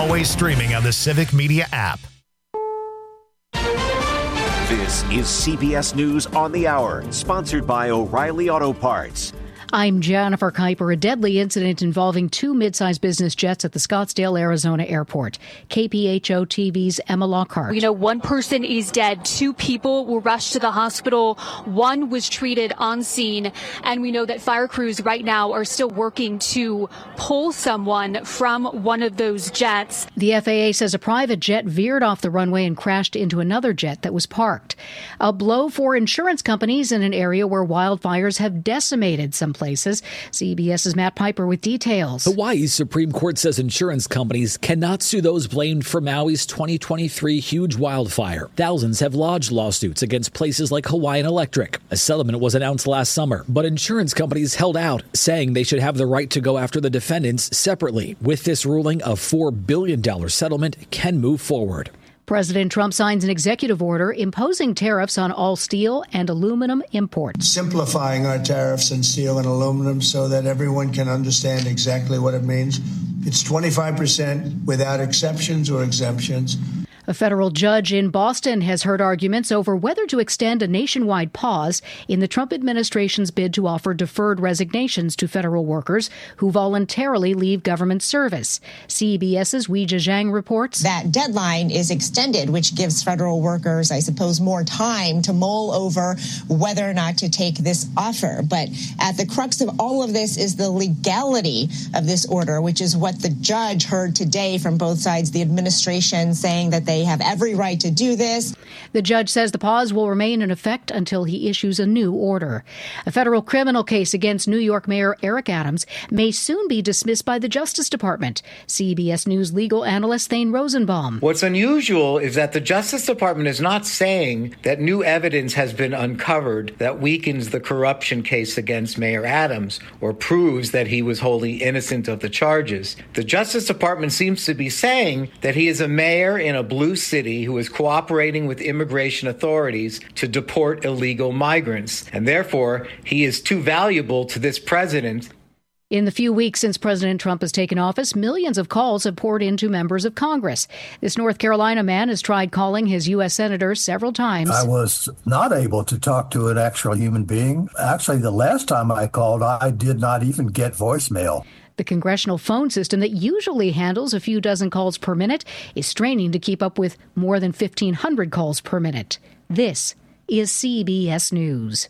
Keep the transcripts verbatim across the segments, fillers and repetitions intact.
always streaming on the Civic Media app. This is C B S News on the Hour, sponsored by O'Reilly Auto Parts. I'm Jennifer Kuiper. A deadly incident involving two mid-sized business jets at the Scottsdale, Arizona airport. K P H O T V's Emma Lockhart. We know one person is dead. Two people were rushed to the hospital. One was treated on scene. And we know that fire crews right now are still working to pull someone from one of those jets. The F A A says a private jet veered off the runway and crashed into another jet that was parked. A blow for insurance companies in an area where wildfires have decimated some places. CBS's Matt Piper with details. Hawaii's Supreme Court says insurance companies cannot sue those blamed for Maui's twenty twenty-three huge wildfire. Thousands have lodged lawsuits against places like Hawaiian Electric. A settlement was announced last summer, but insurance companies held out, saying they should have the right to go after the defendants separately. With this ruling, a four billion dollars settlement can move forward. President Trump signs an executive order imposing tariffs on all steel and aluminum imports. Simplifying our tariffs on steel and aluminum so that everyone can understand exactly what it means. It's twenty-five percent without exceptions or exemptions. A federal judge in Boston has heard arguments over whether to extend a nationwide pause in the Trump administration's bid to offer deferred resignations to federal workers who voluntarily leave government service. CBS's Weijia Zhang reports that deadline is extended, which gives federal workers, I suppose, more time to mull over whether or not to take this offer. But at the crux of all of this is the legality of this order, which is what the judge heard today from both sides, the administration saying that they They have every right to do this. The judge says the pause will remain in effect until he issues a new order. A federal criminal case against New York Mayor Eric Adams may soon be dismissed by the Justice Department. C B S News legal analyst Thane Rosenbaum. What's unusual is that the Justice Department is not saying that new evidence has been uncovered that weakens the corruption case against Mayor Adams or proves that he was wholly innocent of the charges. The Justice Department seems to be saying that he is a mayor in a blue city who is cooperating with immigration authorities to deport illegal migrants, and therefore he is too valuable to this president. In the few weeks since President Trump has taken office, millions of calls have poured into members of Congress. This North Carolina man has tried calling his U S senator several times. I was not able to talk to an actual human being. Actually, the last time I called, I did not even get voicemail. The congressional phone system that usually handles a few dozen calls per minute is straining to keep up with more than fifteen hundred calls per minute. This is C B S News.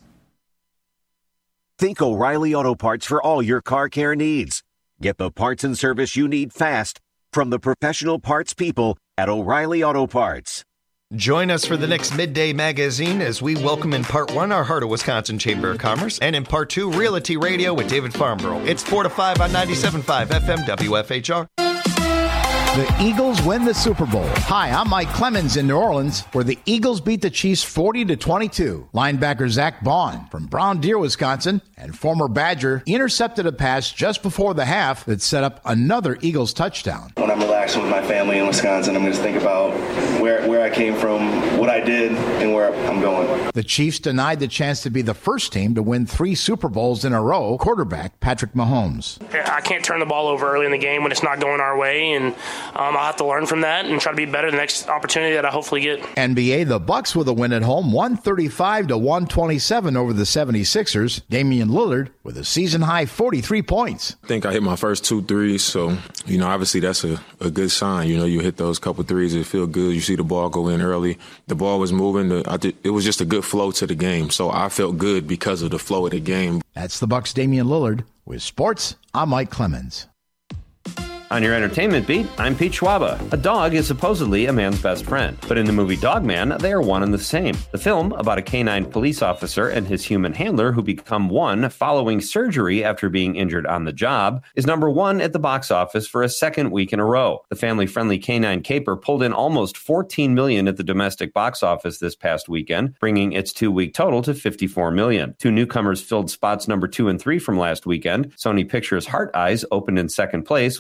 Think O'Reilly Auto Parts for all your car care needs. Get the parts and service you need fast from the professional parts people at O'Reilly Auto Parts. Join us for the next Midday Magazine as we welcome in part one our Heart of Wisconsin Chamber of Commerce and in part two Realty Radio with David Farnborough. It's four to five on ninety-seven point five F M W F H R. The Eagles win the Super Bowl. Hi, I'm Mike Clemens in New Orleans, where the Eagles beat the Chiefs forty to twenty-two. Linebacker Zach Bond from Brown Deer, Wisconsin, and former Badger intercepted a pass just before the half that set up another Eagles touchdown. When I'm relaxing with my family in Wisconsin, I'm going to think about where, where I came from, what I did, and where I'm going. The Chiefs denied the chance to be the first team to win three Super Bowls in a row. Quarterback Patrick Mahomes. I can't turn the ball over early in the game when it's not going our way, and Um, I'll have to learn from that and try to be better the next opportunity that I hopefully get. N B A, the Bucks with a win at home, one thirty-five to one twenty-seven over the seventy-sixers. Damian Lillard with a season-high forty-three points. I think I hit my first two threes, so, you know, obviously that's a, a good sign. You know, you hit those couple threes, it feel good. You see the ball go in early. The ball was moving. The, I did, it was just a good flow to the game, so I felt good because of the flow of the game. That's the Bucks' Damian Lillard. With sports, I'm Mike Clemens. On your entertainment beat, I'm Pete Schwaba. A dog is supposedly a man's best friend, but in the movie Dog Man, they are one and the same. The film, about a canine police officer and his human handler who become one following surgery after being injured on the job, is number one at the box office for a second week in a row. The family-friendly canine caper pulled in almost fourteen million dollars at the domestic box office this past weekend, bringing its two-week total to fifty-four million dollars. Two newcomers filled spots number two and three from last weekend. Sony Pictures' Heart Eyes opened in second place with a weekend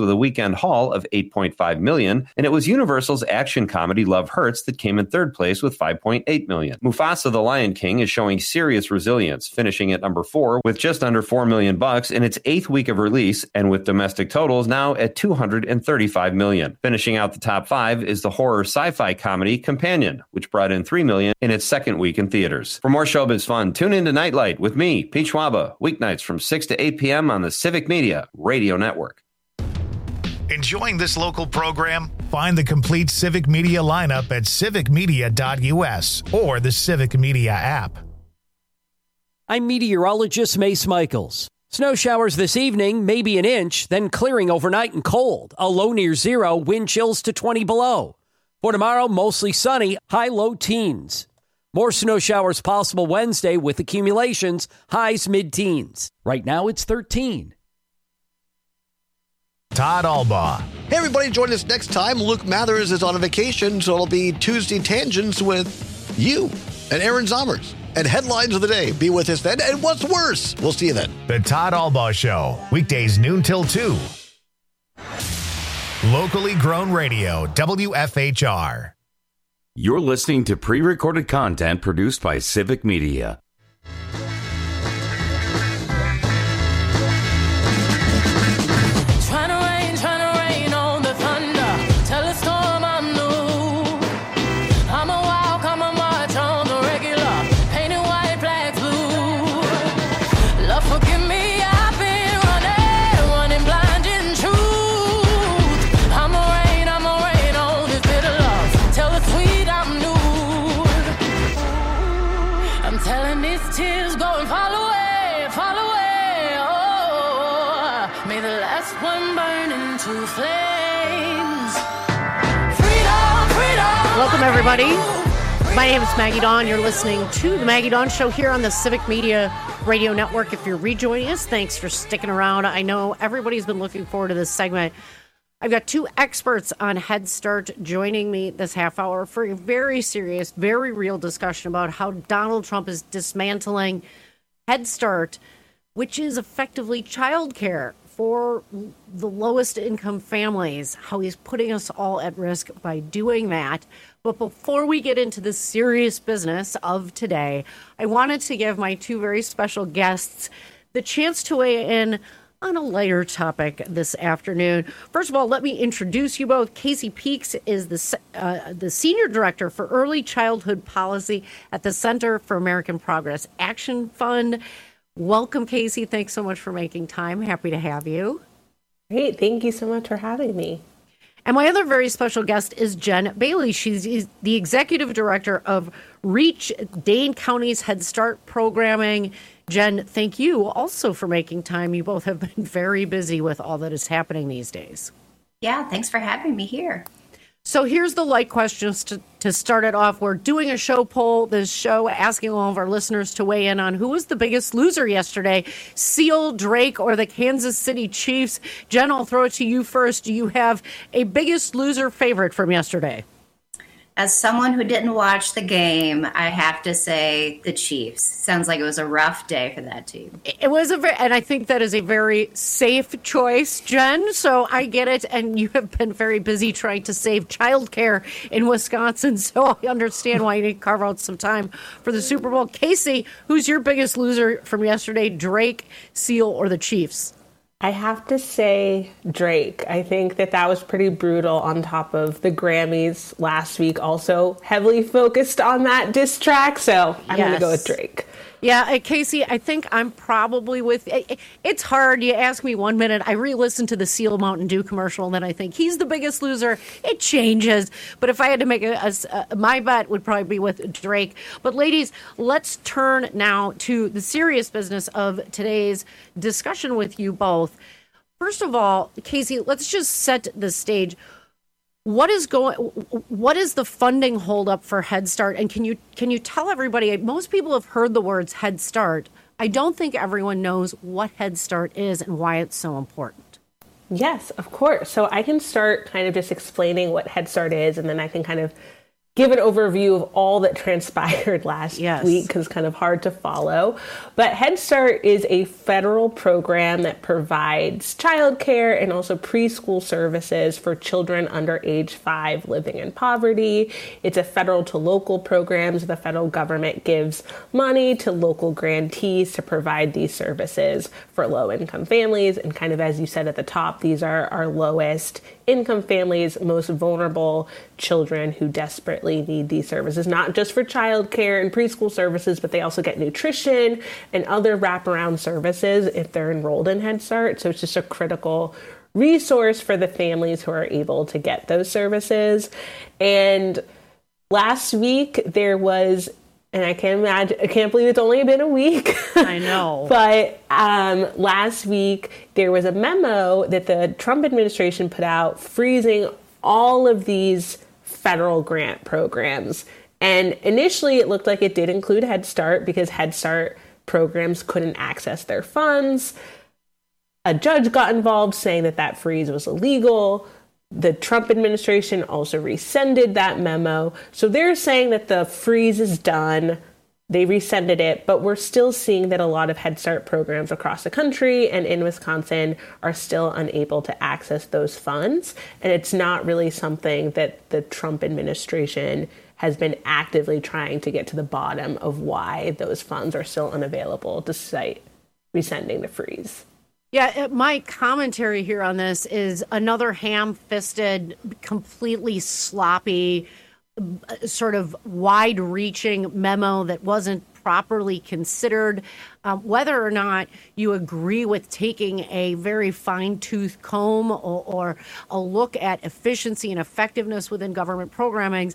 weekend haul of eight point five million dollars, and it was Universal's action comedy Love Hurts that came in third place with five point eight million dollars. Mufasa the Lion King is showing serious resilience, finishing at number four with just under four million bucks in its eighth week of release, and with domestic totals now at two hundred thirty-five million dollars. Finishing out the top five is the horror sci-fi comedy Companion, which brought in three million dollars in its second week in theaters. For more showbiz fun, tune in to Nightlight with me, Pete Schwaba, weeknights from six to eight p.m. on the Civic Media Radio Network. Enjoying this local program? Find the complete Civic Media lineup at civic media dot u s or the Civic Media app. I'm meteorologist Mace Michaels. Snow showers this evening, maybe an inch, then clearing overnight and cold. A low near zero, wind chills to twenty below. For tomorrow, mostly sunny, high low teens. More snow showers possible Wednesday with accumulations, highs mid-teens. Right now it's thirteen. Todd Albaugh. Hey, everybody, join us next time. Luke Mathers is on a vacation, so it'll be Tuesday Tangents with you and Aaron Zommers. And Headlines of the Day. Be with us then. And what's worse? We'll see you then. The Todd Albaugh Show. Weekdays noon till two. Locally grown radio. W F H R. You're listening to pre-recorded content produced by Civic Media. Welcome, everybody. My name is Maggie Dawn. You're listening to The Maggie Dawn Show here on the Civic Media Radio Network. If you're rejoining us, thanks for sticking around. I know everybody's been looking forward to this segment. I've got two experts on Head Start joining me this half hour for a very serious, very real discussion about how Donald Trump is dismantling Head Start, which is effectively childcare for the lowest income families, how he's putting us all at risk by doing that. But before we get into the serious business of today, I wanted to give my two very special guests the chance to weigh in on a lighter topic this afternoon. First of all, let me introduce you both. Casey Peaks is the uh, the Senior Director for Early Childhood Policy at the Center for American Progress Action Fund. Welcome, Casey. Thanks so much for making time. Happy to have you. Great. Thank you so much for having me. And my other very special guest is Jen Bailey. She's the Executive Director of REACH, Dane County's Head Start programming. Jen, thank you also for making time. You both have been very busy with all that is happening these days. Yeah, thanks for having me here. So here's the light questions to, to start it off. We're doing a show poll, this show, asking all of our listeners to weigh in on who was the biggest loser yesterday, Seal, Drake, or the Kansas City Chiefs. Jen, I'll throw it to you first. Do you have a biggest loser favorite from yesterday? As someone who didn't watch the game, I have to say the Chiefs. Sounds like it was a rough day for that team. It was a very, and I think that is a very safe choice, Jen. So I get it. And you have been very busy trying to save childcare in Wisconsin. So I understand why you need to carve out some time for the Super Bowl. Casey, who's your biggest loser from yesterday, Drake, Seal, or the Chiefs? I have to say Drake. I think that that was pretty brutal on top of the Grammys last week, also heavily focused on that diss track. So I'm yes. going to go with Drake. Yeah, uh, Casey, I think I'm probably with it, it's hard. You ask me one minute, I re-listen to the Seal Mountain Dew commercial, and then I think he's the biggest loser. It changes. But if I had to make a, a, a my bet would probably be with Drake. But ladies, let's turn now to the serious business of today's discussion with you both. First of all, Casey, let's just set the stage. What is going? What is the funding holdup for Head Start? And can you can you tell everybody? Most people have heard the words Head Start. I don't think everyone knows what Head Start is and why it's so important. Yes, of course. So I can start kind of just explaining what Head Start is, and then I can kind of give an overview of all that transpired last Yes. week because it's kind of hard to follow. But Head Start is a federal program that provides childcare and also preschool services for children under age five living in poverty. It's a federal to local program, so the federal government gives money to local grantees to provide these services for low-income families. And kind of as you said at the top, these are our lowest income families, most vulnerable children who desperately need these services, not just for childcare and preschool services, but they also get nutrition and other wraparound services if they're enrolled in Head Start. So it's just a critical resource for the families who are able to get those services. And last week there was, and I can't imagine, I can't believe it's only been a week. I know. But um, last week, there was a memo that the Trump administration put out freezing all of these federal grant programs. And initially, it looked like it did include Head Start because Head Start programs couldn't access their funds. A judge got involved saying that that freeze was illegal. The Trump administration also rescinded that memo. So they're saying that the freeze is done. They rescinded it, but we're still seeing that a lot of Head Start programs across the country and in Wisconsin are still unable to access those funds. And it's not really something that the Trump administration has been actively trying to get to the bottom of why those funds are still unavailable despite rescinding the freeze. Yeah, my commentary here on this is another ham-fisted, completely sloppy, sort of wide-reaching memo that wasn't properly considered. Um, whether or not you agree with taking a very fine-tooth comb or, or a look at efficiency and effectiveness within government programming,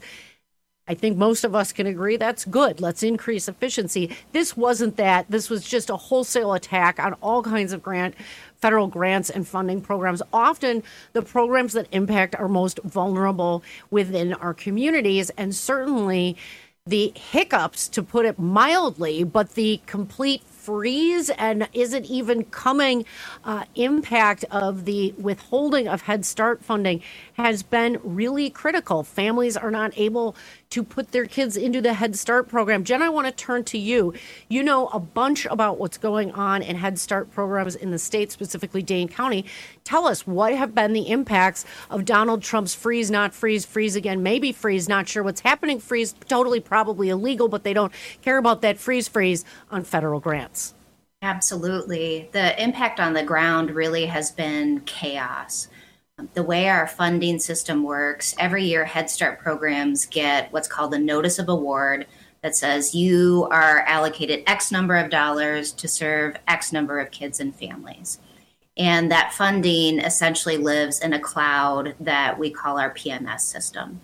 I think most of us can agree that's good. Let's increase efficiency. This wasn't that. This was just a wholesale attack on all kinds of grant, federal grants and funding programs, often the programs that impact our most vulnerable within our communities. And certainly the hiccups, to put it mildly, but the complete freeze and is it even coming uh, impact of the withholding of Head Start funding has been really critical. Families are not able to put their kids into the Head Start program. Jen, I want to turn to you. You know a bunch about what's going on in Head Start programs in the state, specifically Dane County. Tell us, what have been the impacts of Donald Trump's freeze, not freeze, freeze again, maybe freeze, not sure what's happening, freeze, totally probably illegal, but they don't care about that freeze, freeze on federal grants. Absolutely. The impact on the ground really has been chaos. The way our funding system works, every year Head Start programs get what's called a notice of award that says you are allocated X number of dollars to serve X number of kids and families. And that funding essentially lives in a cloud that we call our P M S system.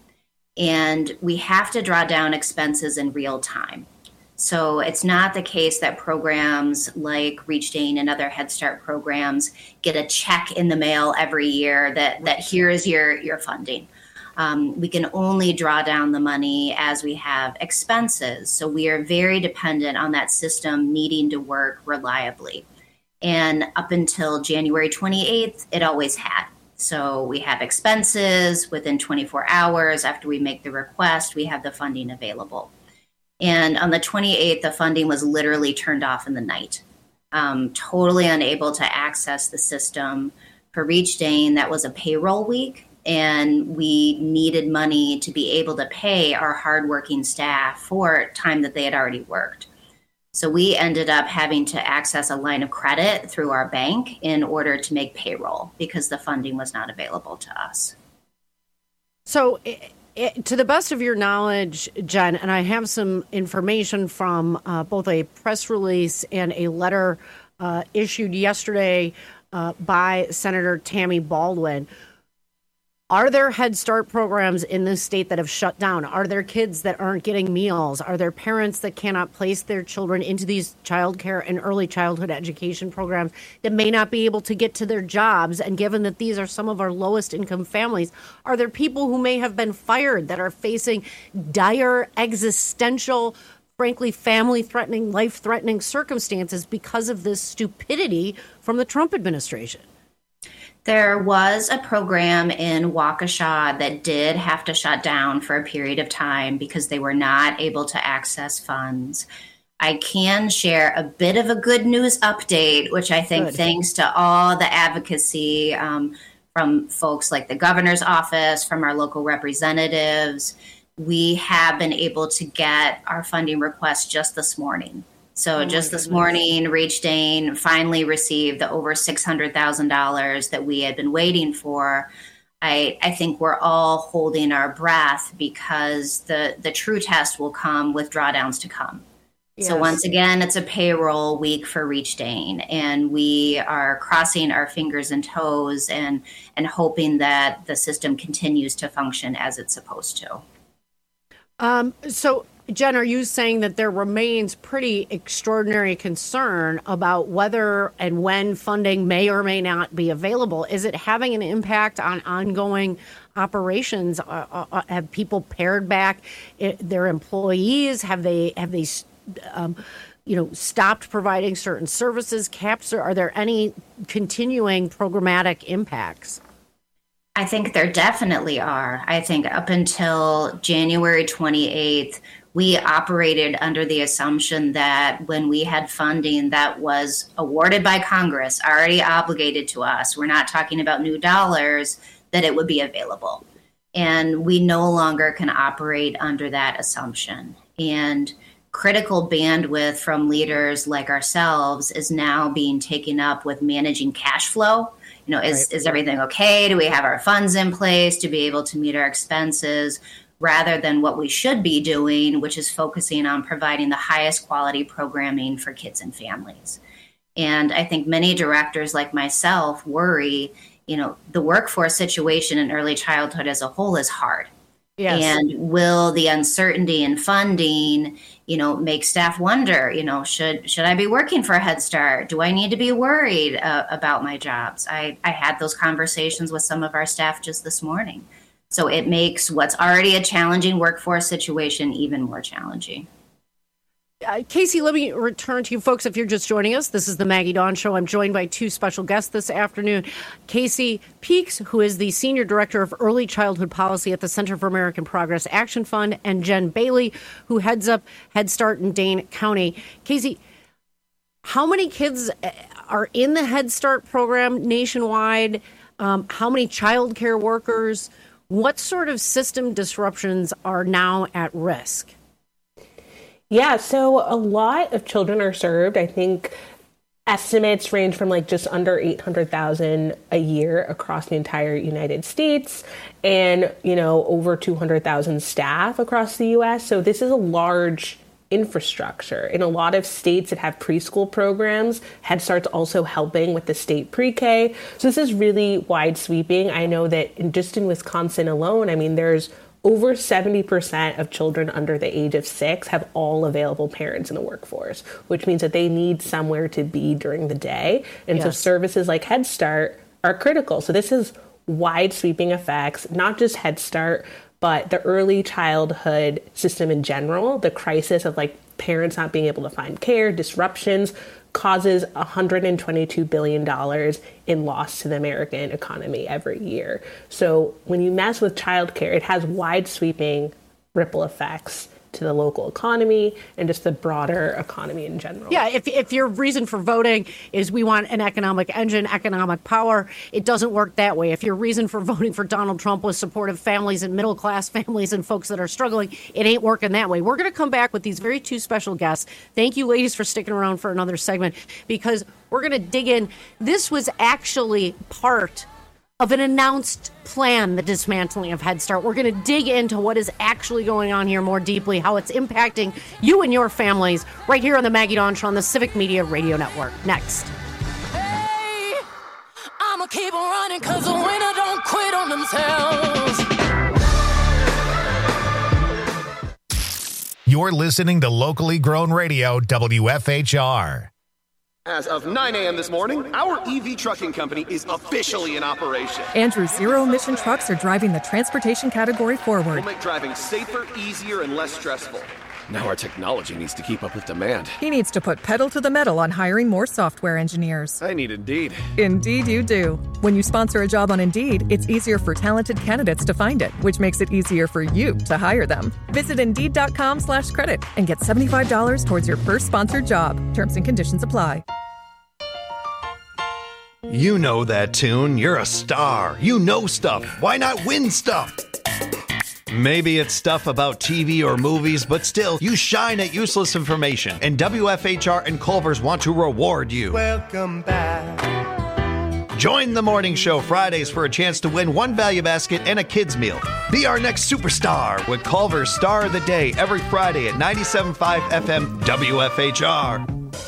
And we have to draw down expenses in real time. So it's not the case that programs like Reach Dane and other Head Start programs get a check in the mail every year that, that here is your, your funding. Um, we can only draw down the money as we have expenses. So we are very dependent on that system needing to work reliably. And up until January twenty-eighth, it always had. So we have expenses within twenty-four hours after we make the request, we have the funding available. And on the twenty-eighth, the funding was literally turned off in the night. Um, totally unable to access the system. For Reach Dane, that was a payroll week, and we needed money to be able to pay our hardworking staff for time that they had already worked. So we ended up having to access a line of credit through our bank in order to make payroll because the funding was not available to us. So it, it, to the best of your knowledge, Jen, and I have some information from uh, both a press release and a letter uh, issued yesterday uh, by Senator Tammy Baldwin. Are there Head Start programs in this state that have shut down? Are there kids that aren't getting meals? Are there parents that cannot place their children into these child care and early childhood education programs that may not be able to get to their jobs? And given that these are some of our lowest income families, are there people who may have been fired that are facing dire existential, frankly, family-threatening, life-threatening circumstances because of this stupidity from the Trump administration? There was a program in Waukesha that did have to shut down for a period of time because they were not able to access funds. I can share a bit of a good news update, which I think good. Thanks to all the advocacy um, from folks like the governor's office, from our local representatives, we have been able to get our funding request just this morning. So oh just this morning, Reach Dane finally received the over six hundred thousand dollars that we had been waiting for. I, I think we're all holding our breath because the, the true test will come with drawdowns to come. Yes. So once again, it's a payroll week for Reach Dane, and we are crossing our fingers and toes and, and hoping that the system continues to function as it's supposed to. Um, so, Jen, are you saying that there remains pretty extraordinary concern about whether and when funding may or may not be available? Is it having an impact on ongoing operations? Uh, uh, have people pared back their employees? Have they have they um, you know stopped providing certain services? Caps? Are there any continuing programmatic impacts? I think there definitely are. I think up until January twenty-eighth, we operated under the assumption that when we had funding that was awarded by Congress, already obligated to us, we're not talking about new dollars, that it would be available. And we no longer can operate under that assumption. And critical bandwidth from leaders like ourselves is now being taken up with managing cash flow. You know, is, right. is everything okay? Do we have our funds in place to be able to meet our expenses? Rather than what we should be doing, which is focusing on providing the highest quality programming for kids and families. And I think many directors like myself worry, you know, the workforce situation in early childhood as a whole is hard. Yes. And will the uncertainty in funding, you know, make staff wonder, you know, should should I be working for Head Start? Do I need to be worried uh, about my jobs? I, I had those conversations with some of our staff just this morning. So it makes what's already a challenging workforce situation even more challenging. Uh, Casey, let me return to you folks. If you're just joining us, this is the Maggie Dawn Show. I'm joined by two special guests this afternoon. Casey Peaks, who is the Senior Director of Early Childhood Policy at the Center for American Progress Action Fund, and Jen Bailey, who heads up Head Start in Dane County. Casey, how many kids are in the Head Start program nationwide? Um, how many child care workers? What sort of system disruptions are now at risk? Yeah, so a lot of children are served. I think estimates range from like just under eight hundred thousand a year across the entire United States and, you know, over two hundred thousand staff across the U S. So this is a large infrastructure. In a lot of states that have preschool programs, Head Start's also helping with the state pre-K. So this is really wide sweeping. I know that in, just in Wisconsin alone, I mean, there's over seventy percent of children under the age of six have all available parents in the workforce, which means that they need somewhere to be during the day. And yes. so services like Head Start are critical. So this is wide sweeping effects, not just Head Start, but the early childhood system in general. The crisis of like parents not being able to find care, disruptions, causes one hundred twenty-two billion dollars in loss to the American economy every year. So when you mess with childcare, it has wide sweeping ripple effects to the local economy and just the broader economy in general. Yeah, if if your reason for voting is we want an economic engine, economic power, it doesn't work that way. If your reason for voting for Donald Trump was support of families and middle-class families and folks that are struggling, it ain't working that way. We're going to come back with these very two special guests. Thank you, ladies, for sticking around for another segment, because we're going to dig in. This was actually part of an announced plan, the dismantling of Head Start. We're going to dig into what is actually going on here more deeply, how it's impacting you and your families, right here on the Maggie Dawn Show on the Civic Media Radio Network. Next. Hey, I'ma keep on running because the winner don't quit on themselves. You're listening to locally grown radio, W F H R. As of nine a.m. this morning, our E V trucking company is officially in operation. Andrew's zero-emission trucks are driving the transportation category forward. We'll make driving safer, easier, and less stressful. Now our technology needs to keep up with demand. He needs to put pedal to the metal on hiring more software engineers. I need Indeed. Indeed you do. When you sponsor a job on Indeed, it's easier for talented candidates to find it, which makes it easier for you to hire them. Visit Indeed.com slash credit and get seventy-five dollars towards your first sponsored job. Terms and conditions apply. You know that tune. You're a star. You know stuff. Why not win stuff? Maybe it's stuff about T V or movies, but still, you shine at useless information. And W F H R and Culver's want to reward you. Welcome back. Join the morning show Fridays for a chance to win one value basket and a kid's meal. Be our next superstar with Culver's Star of the Day every Friday at ninety-seven point five F M W F H R.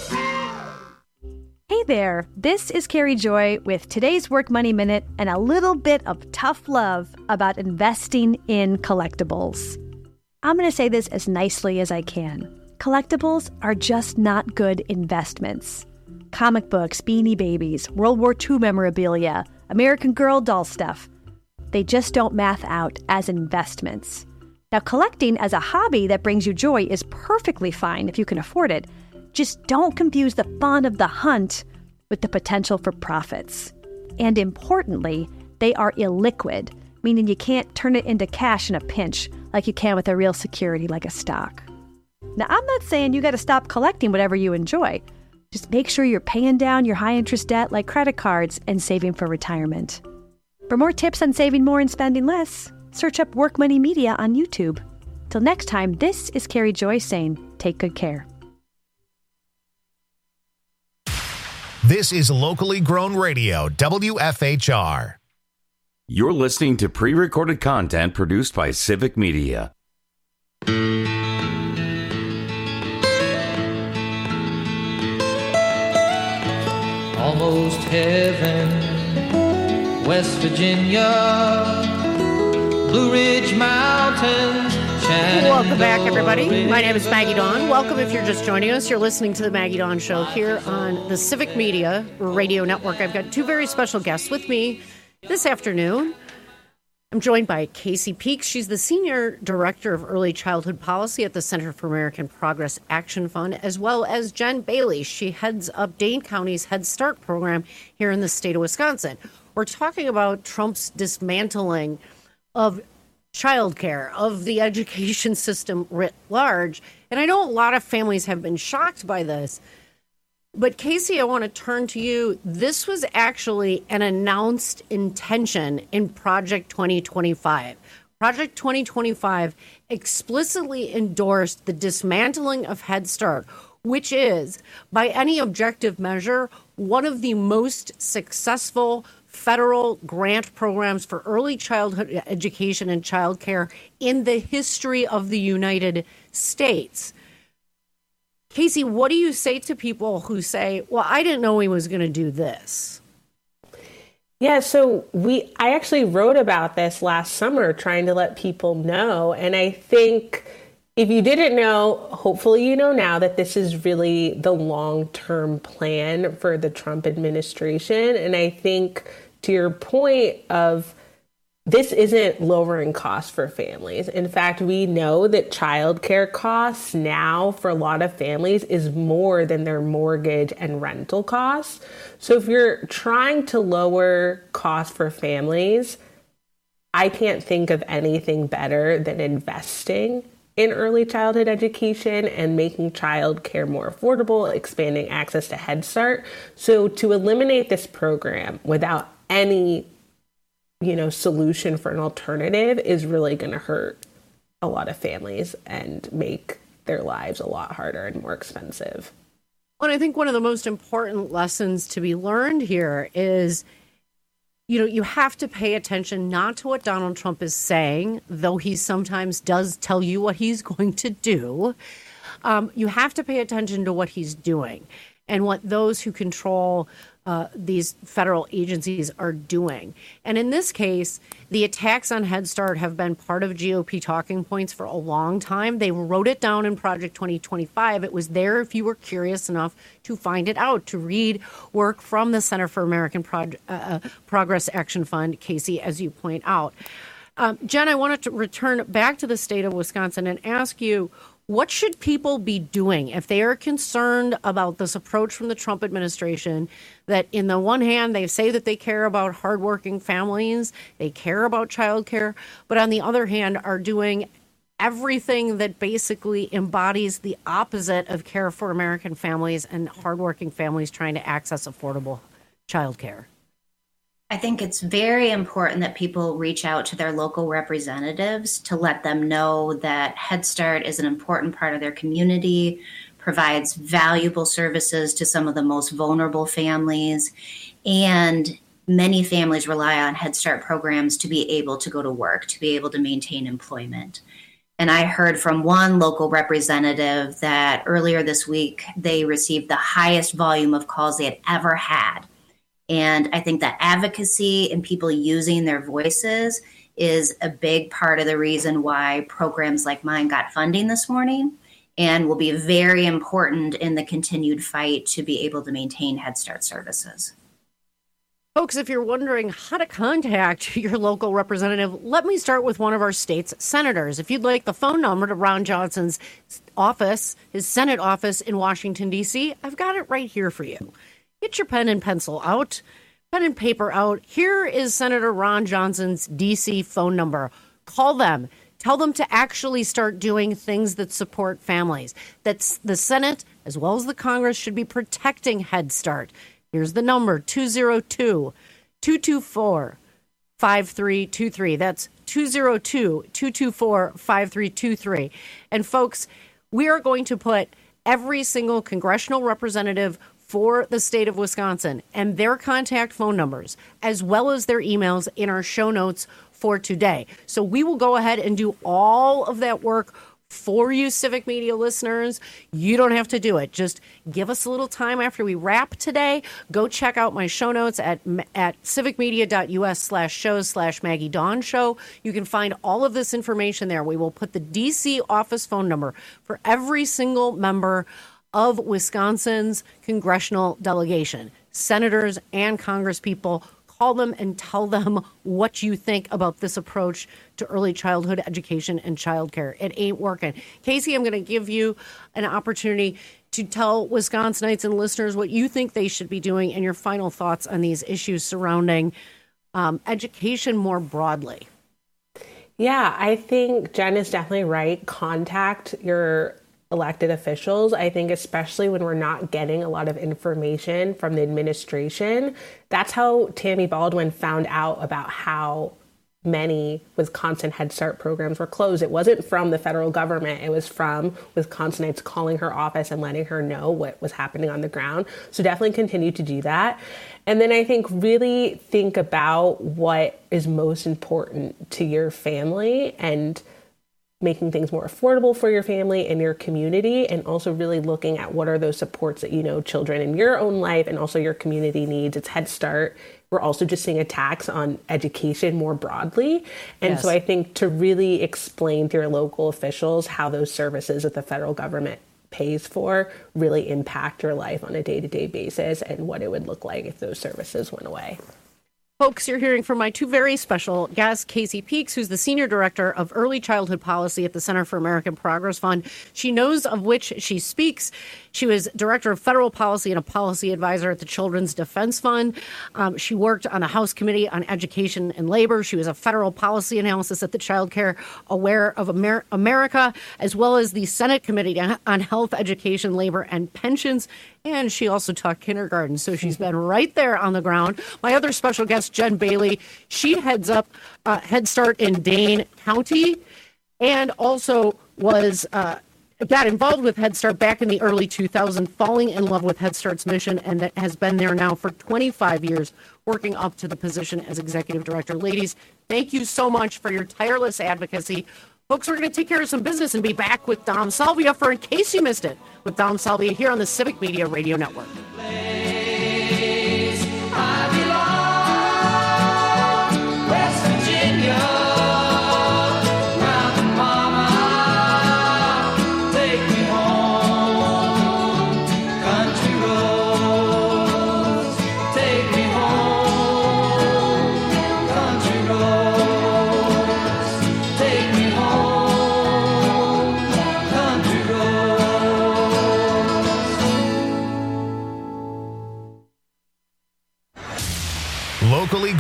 Hey there, this is Carrie Joy with today's Work Money Minute and a little bit of tough love about investing in collectibles. I'm going to say this as nicely as I can. Collectibles are just not good investments. Comic books, Beanie Babies, World War Two memorabilia, American Girl doll stuff. They just don't math out as investments. Now, collecting as a hobby that brings you joy is perfectly fine if you can afford it. Just don't confuse the fun of the hunt with the potential for profits. And importantly, they are illiquid, meaning you can't turn it into cash in a pinch like you can with a real security like a stock. Now, I'm not saying you got to stop collecting whatever you enjoy. Just make sure you're paying down your high-interest debt like credit cards and saving for retirement. For more tips on saving more and spending less, search up Work Money Media on YouTube. Till next time, this is Carrie Joy saying, take good care. This is locally grown radio, W F H R. You're listening to pre-recorded content produced by Civic Media. Almost heaven, West Virginia, Blue Ridge Mountains. Welcome back, everybody. My name is Maggie Dawn. Welcome if you're just joining us. You're listening to the Maggie Dawn Show here on the Civic Media Radio Network. I've got two very special guests with me this afternoon. I'm joined by Casey Peaks. She's the Senior Director of Early Childhood Policy at the Center for American Progress Action Fund, as well as Jen Bailey. She heads up Dane County's Head Start program here in the state of Wisconsin. We're talking about Trump's dismantling of childcare, of the education system writ large. And I know a lot of families have been shocked by this. But Casey, I want to turn to you. This was actually an announced intention in Project twenty twenty-five. Project twenty twenty-five explicitly endorsed the dismantling of Head Start, which is, by any objective measure, one of the most successful federal grant programs for early childhood education and childcare in the history of the United States. Casey, what do you say to people who say, well, I didn't know he was going to do this? Yeah, so we I actually wrote about this last summer trying to let people know. And I think if you didn't know, hopefully you know now that this is really the long-term plan for the Trump administration. And I think to your point of this isn't lowering costs for families. In fact, we know that childcare costs now for a lot of families is more than their mortgage and rental costs. So if you're trying to lower costs for families, I can't think of anything better than investing in early childhood education and making childcare more affordable, expanding access to Head Start. So to eliminate this program without any, you know, solution for an alternative is really going to hurt a lot of families and make their lives a lot harder and more expensive. Well, I think one of the most important lessons to be learned here is, you know, you have to pay attention not to what Donald Trump is saying, though he sometimes does tell you what he's going to do. Um, you have to pay attention to what he's doing and what those who control Uh, these federal agencies are doing. And in this case, the attacks on Head Start have been part of G O P talking points for a long time. They wrote it down in Project twenty twenty-five. It was there if you were curious enough to find it out, to read work from the Center for American Pro- uh, Progress Action Fund, Casey, as you point out. Um, Jen, I wanted to return back to the state of Wisconsin and ask you, What should people be doing if they are concerned about this approach from the Trump administration that in the one hand, they say that they care about hardworking families, they care about childcare, but on the other hand are doing everything that basically embodies the opposite of care for American families and hardworking families trying to access affordable childcare? I think it's very important that people reach out to their local representatives to let them know that Head Start is an important part of their community, provides valuable services to some of the most vulnerable families, and many families rely on Head Start programs to be able to go to work, to be able to maintain employment. And I heard from one local representative that earlier this week, they received the highest volume of calls they had ever had. And I think that advocacy and people using their voices is a big part of the reason why programs like mine got funding this morning and will be very important in the continued fight to be able to maintain Head Start services. Folks, if you're wondering how to contact your local representative, let me start with one of our state's senators. If you'd like the phone number to Ron Johnson's office, his Senate office in Washington, D C, I've got it right here for you. Get your pen and pencil out, pen and paper out. Here is Senator Ron Johnson's D C phone number. Call them. Tell them to actually start doing things that support families. That's the Senate, as well as the Congress, should be protecting Head Start. Here's the number, two oh two, two two four, five three two three. That's two oh two, two two four, five three two three. And folks, we are going to put every single congressional representative for the state of Wisconsin and their contact phone numbers, as well as their emails, in our show notes for today. So we will go ahead and do all of that work for you, Civic Media listeners. You don't have to do it. Just give us a little time after we wrap today. Go check out my show notes at at civicmedia.us slash shows slash Maggie Dawn Show. You can find all of this information there. We will put the D C office phone number for every single member of Wisconsin's congressional delegation, senators and congresspeople. Call them and tell them what you think about this approach to early childhood education and childcare. It ain't working. Casey, I'm going to give you an opportunity to tell Wisconsinites and listeners what you think they should be doing and your final thoughts on these issues surrounding um, education more broadly. Yeah, I think Jen is definitely right. Contact your elected officials. I think especially when we're not getting a lot of information from the administration. That's how Tammy Baldwin found out about how many Wisconsin Head Start programs were closed. It wasn't from the federal government. It was from Wisconsinites calling her office and letting her know what was happening on the ground. So definitely continue to do that. And then I think really think about what is most important to your family and making things more affordable for your family and your community, and also really looking at what are those supports that you know children in your own life and also your community needs. It's Head Start. We're also just seeing attacks on education more broadly. And yes. So I think to really explain to your local officials how those services that the federal government pays for really impact your life on a day-to-day basis and what it would look like if those services went away. Folks, you're hearing from my two very special guests, Casey Peaks, who's the Senior Director of Early Childhood Policy at the Center for American Progress Fund. She knows of which she speaks. She was Director of Federal Policy and a Policy Advisor at the Children's Defense Fund. Um, she worked on the House Committee on Education and Labor. She was a federal policy analyst at the Child Care Aware of Amer- America, as well as the Senate Committee on Health, Education, Labor, and Pensions. And she also taught kindergarten, so she's been right there on the ground. My other special guest, Jen Bailey, she heads up uh, Head Start in Dane County and also was uh, got involved with Head Start back in the early two thousands, falling in love with Head Start's mission, and that has been there now for twenty-five years, working up to the position as executive director. Ladies, thank you so much for your tireless advocacy. Folks, we're going to take care of some business and be back with Dom Salvia for In Case You Missed It, with Dom Salvia here on the Civic Media Radio Network. West Virginia, Mountain Mama, take me home. Country roads, take me home. Country roads, take me home. Country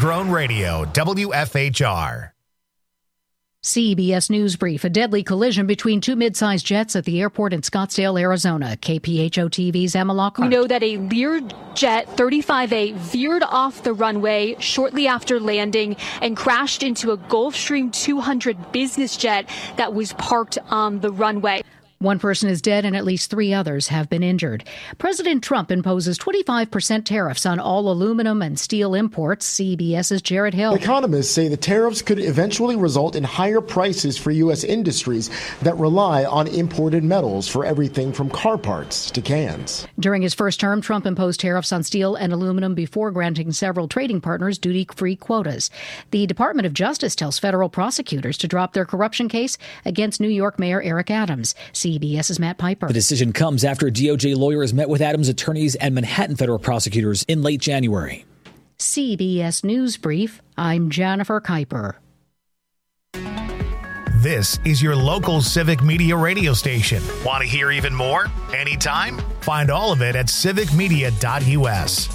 Homegrown Radio, W F H R. C B S News Brief. A deadly collision between two mid-sized jets at the airport in Scottsdale, Arizona. K P H O T V's Emma Lockhart. We know that a Lear jet thirty-five A veered off the runway shortly after landing and crashed into a Gulfstream two hundred business jet that was parked on the runway. One person is dead and at least three others have been injured. President Trump imposes twenty-five percent tariffs on all aluminum and steel imports. CBS's Jared Hill. Economists say the tariffs could eventually result in higher prices for U S industries that rely on imported metals for everything from car parts to cans. During his first term, Trump imposed tariffs on steel and aluminum before granting several trading partners duty-free quotas. The Department of Justice tells federal prosecutors to drop their corruption case against New York Mayor Eric Adams. CBS's Matt Piper. The decision comes after D O J lawyers met with Adams' attorneys and Manhattan federal prosecutors in late January. C B S News Brief. I'm Jennifer Kuiper. This is your local Civic Media radio station. Want to hear even more? Anytime? Find all of it at civic media dot U S.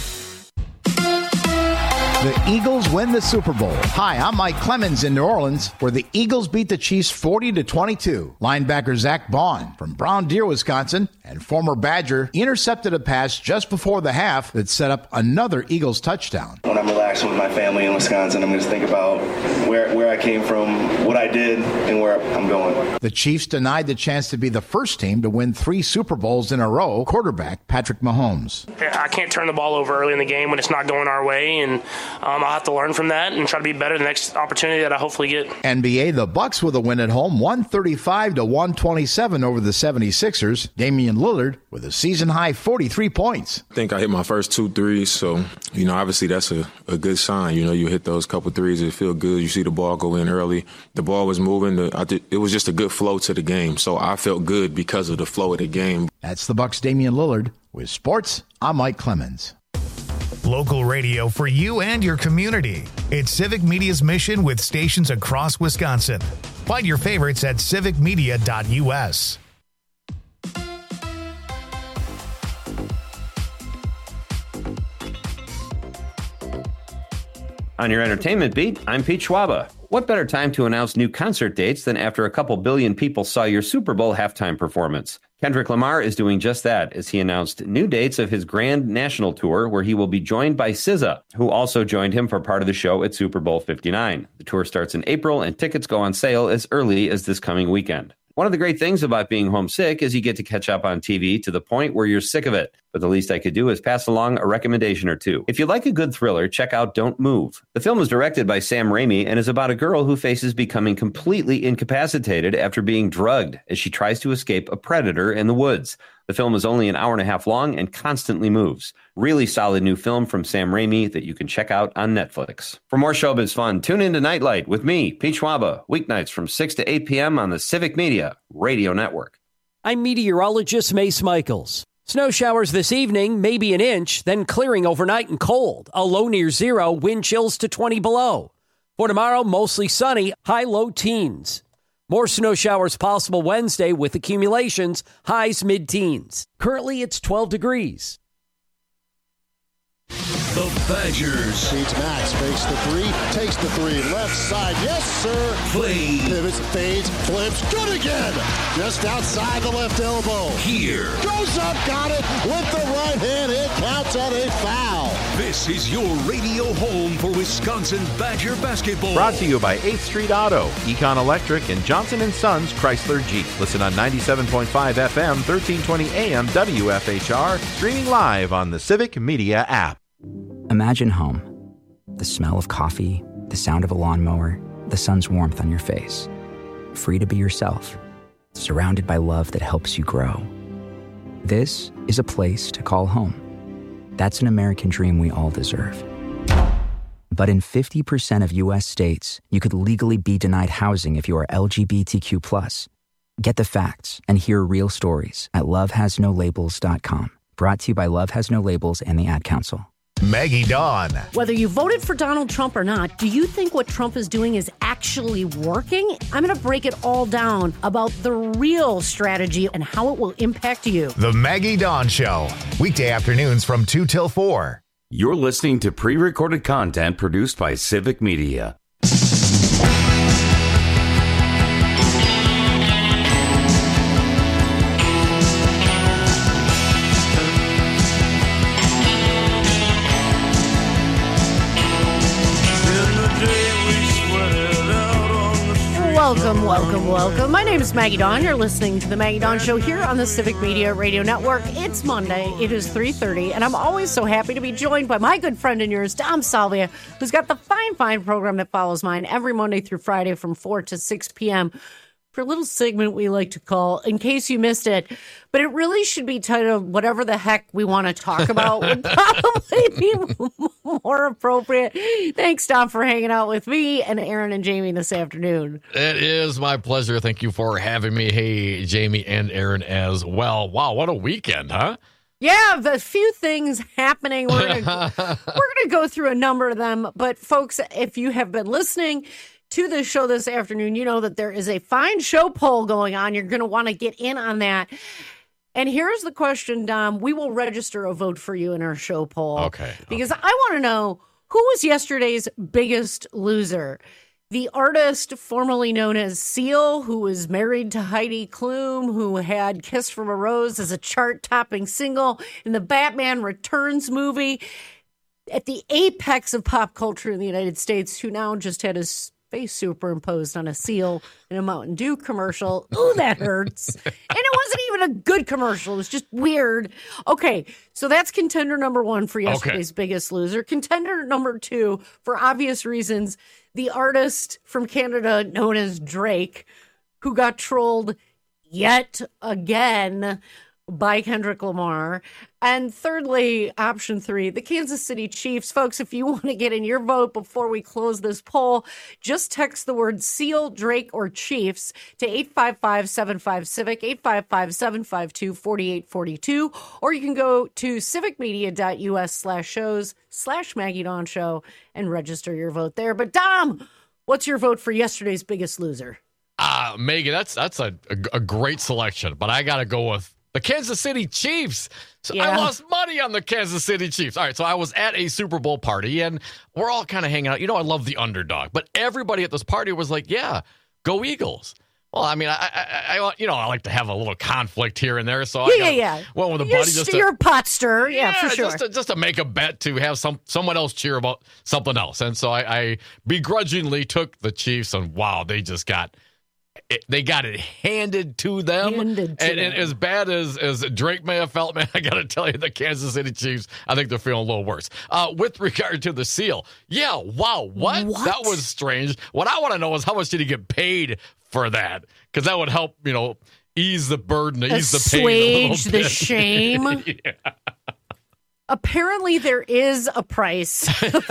The Eagles win the Super Bowl. Hi, I'm Mike Clemens in New Orleans, where the Eagles beat the Chiefs forty to twenty-two. Linebacker Zach Bond from Brown Deer, Wisconsin, and former Badger intercepted a pass just before the half that set up another Eagles touchdown. When I'm relaxing with my family in Wisconsin, I'm going to think about where, where I came from, what I did, and where I'm going. The Chiefs denied the chance to be the first team to win three Super Bowls in a row. Quarterback Patrick Mahomes. I can't turn the ball over early in the game when it's not going our way, and Um, I'll have to learn from that and try to be better the next opportunity that I hopefully get. N B A, the Bucks with a win at home, one thirty-five to one twenty-seven over the seventy-sixers. Damian Lillard with a season-high forty-three points. I think I hit my first two threes, so, you know, obviously that's a, a good sign. You know, you hit those couple threes, it feel good. You see the ball go in early. The ball was moving. The, I did, it was just a good flow to the game, so I felt good because of the flow of the game. That's the Bucks' Damian Lillard. With sports, I'm Mike Clemens. Local radio for you and your community. It's Civic Media's mission with stations across Wisconsin. Find your favorites at civic media dot U S. On your entertainment beat, I'm Pete Schwaba. What better time to announce new concert dates than after a couple billion people saw your Super Bowl halftime performance? Kendrick Lamar is doing just that as he announced new dates of his grand national tour, where he will be joined by S Z A, who also joined him for part of the show at Super Bowl fifty-nine. The tour starts in April, and tickets go on sale as early as this coming weekend. One of the great things about being homesick is you get to catch up on T V to the point where you're sick of it. But the least I could do is pass along a recommendation or two. If you like a good thriller, check out Don't Move. The film is directed by Sam Raimi and is about a girl who faces becoming completely incapacitated after being drugged as she tries to escape a predator in the woods. The film is only an hour and a half long and constantly moves. Really solid new film from Sam Raimi that you can check out on Netflix. For more showbiz fun, tune in to Nightlight with me, Pete Schwaba, weeknights from six to eight p.m. on the Civic Media Radio Network. I'm meteorologist Mace Michaels. Snow showers this evening, maybe an inch, then clearing overnight and cold. A low near zero, wind chills to twenty below. For tomorrow, mostly sunny, high low teens. More snow showers possible Wednesday with accumulations, highs mid-teens. Currently, it's twelve degrees. The Badgers. Feeds Max, fakes the three, takes the three, left side, yes sir. Play. Pivots, fades, flips, good again. Just outside the left elbow. Here. Goes up, got it, with the right hand, it counts on a foul. This is your radio home for Wisconsin Badger basketball. Brought to you by eighth Street Auto, Econ Electric, and Johnson and Sons Chrysler Jeep. Listen on ninety-seven point five F M, thirteen twenty A M W F H R, streaming live on the Civic Media app. Imagine home. The smell of coffee, the sound of a lawnmower, the sun's warmth on your face. Free to be yourself, surrounded by love that helps you grow. This is a place to call home. That's an American dream we all deserve. But in fifty percent of U S states, you could legally be denied housing if you are L G B T Q plus. Get the facts and hear real stories at love has no labels dot com. Brought to you by Love Has No Labels and the Ad Council. Maggie Dawn. Whether you voted for Donald Trump or not, do you think what Trump is doing is actually working? I'm going to break it all down about the real strategy and how it will impact you. The Maggie Dawn Show. Weekday afternoons from two till four. You're listening to pre-recorded content produced by Civic Media. Welcome, welcome, welcome. My name is Maggie Dawn. You're listening to The Maggie Dawn Show here on the Civic Media Radio Network. It's Monday. It is three thirty, and I'm always so happy to be joined by my good friend and yours, Dom Salvia, who's got the fine, fine program that follows mine every Monday through Friday from four to six p.m. for a little segment we like to call In Case You Missed It. But it really should be titled Whatever the Heck We Want to Talk About would probably be more appropriate. Thanks, Dom, for hanging out with me and Aaron and Jamie this afternoon. It is my pleasure. Thank you for having me. Hey, Jamie and Aaron as well. Wow, what a weekend, huh? Yeah, a few things happening. We're gonna, we're gonna go through a number of them. But folks, if you have been listening to the show this afternoon, you know that there is a fine show poll going on. You're going to want to get in on that. And here's the question, Dom. We will register a vote for you in our show poll. Okay. Because okay. I want to know, who was yesterday's biggest loser? The artist formerly known as Seal, who was married to Heidi Klum, who had Kiss from a Rose as a chart-topping single in the Batman Returns movie, at the apex of pop culture in the United States, who now just had his face superimposed on a seal in a Mountain Dew commercial. Ooh, that hurts. And it wasn't even a good commercial. It was just weird. Okay, so that's contender number one for yesterday's okay. biggest loser. Contender number two, for obvious reasons, the artist from Canada known as Drake, who got trolled yet again by Kendrick Lamar. And thirdly, option three, the Kansas City Chiefs. Folks, if you want to get in your vote before we close this poll, just text the word Seal, Drake, or Chiefs to eight five five, seven five, CIVIC, eight five five, seven five two, four eight four two, or you can go to civicmedia.us slash shows slash Maggie Dawn Show and register your vote there. But Dom, what's your vote for yesterday's biggest loser? Uh, Megan, that's, that's a, a, a great selection, but I got to go with the Kansas City Chiefs. So yeah. I lost money on the Kansas City Chiefs. All right, so I was at a Super Bowl party, and we're all kind of hanging out. You know, I love the underdog, but everybody at this party was like, yeah, go Eagles. Well, I mean, I, I, I you know, I like to have a little conflict here and there, so yeah, I yeah, yeah. went with a you're buddy just st- to, you're a pot stirrer, yeah, yeah, for sure. Just to, just to make a bet to have some someone else cheer about something else, and so I, I begrudgingly took the Chiefs, and wow, they just got. It, they got it handed to them. Handed to and, them. and as bad as, as Drake may have felt, man, I got to tell you, the Kansas City Chiefs, I think they're feeling a little worse. Uh, with regard to the Seal, yeah, wow, what? What? That was strange. What I want to know is how much did he get paid for that? Because that would help, you know, ease the burden, ease the pain a Assuage little the bit. shame. yeah. Apparently, there is a price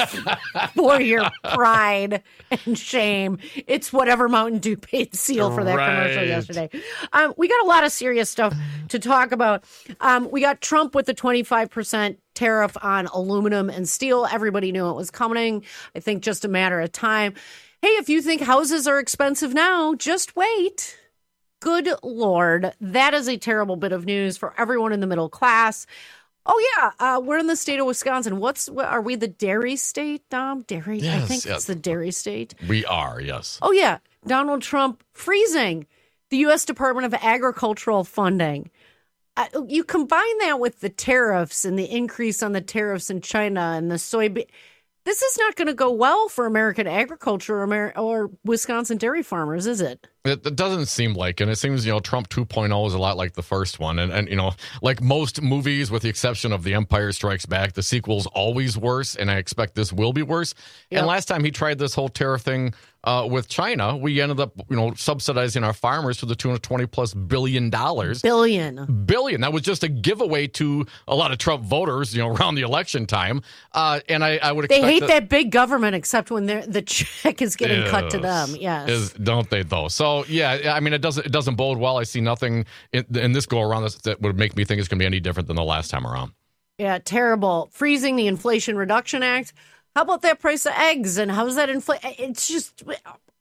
for your pride and shame. It's whatever Mountain Dew paid Seal for that Right. commercial yesterday. Um, we got a lot of serious stuff to talk about. Um, we got Trump with the twenty-five percent tariff on aluminum and steel. Everybody knew it was coming. I think just a matter of time. Hey, if you think houses are expensive now, just wait. Good Lord. That is a terrible bit of news for everyone in the middle class. Oh, yeah. Uh, we're in the state of Wisconsin. What's what, are we the dairy state, Dom? Dairy? Yes, I think yes. it's the dairy state. We are, yes. Oh, yeah. Donald Trump freezing the U S Department of Agricultural funding. Uh, you combine that with the tariffs and the increase on the tariffs in China and the soybean. This is not going to go well for American agriculture or, Amer- or Wisconsin dairy farmers, is it? It, it doesn't seem like, and it seems, you know, Trump two point oh is a lot like the first one. And, and, you know, like most movies, with the exception of The Empire Strikes Back, the sequel's always worse, and I expect this will be worse. Yep. And last time he tried this whole tariff thing uh, with China, we ended up, you know, subsidizing our farmers to the tune of twenty plus billion dollars. Billion. Billion. That was just a giveaway to a lot of Trump voters, you know, around the election time. Uh, and I, I would expect They hate that, that big government, except when the check is getting is, cut to them. Yes. Is, don't they, though? So, yeah, I mean, it doesn't it doesn't bode well. I see nothing in, in this go-around that, that would make me think it's going to be any different than the last time around. Yeah, terrible. Freezing the Inflation Reduction Act. How about that price of eggs? And how's that inflate? It's just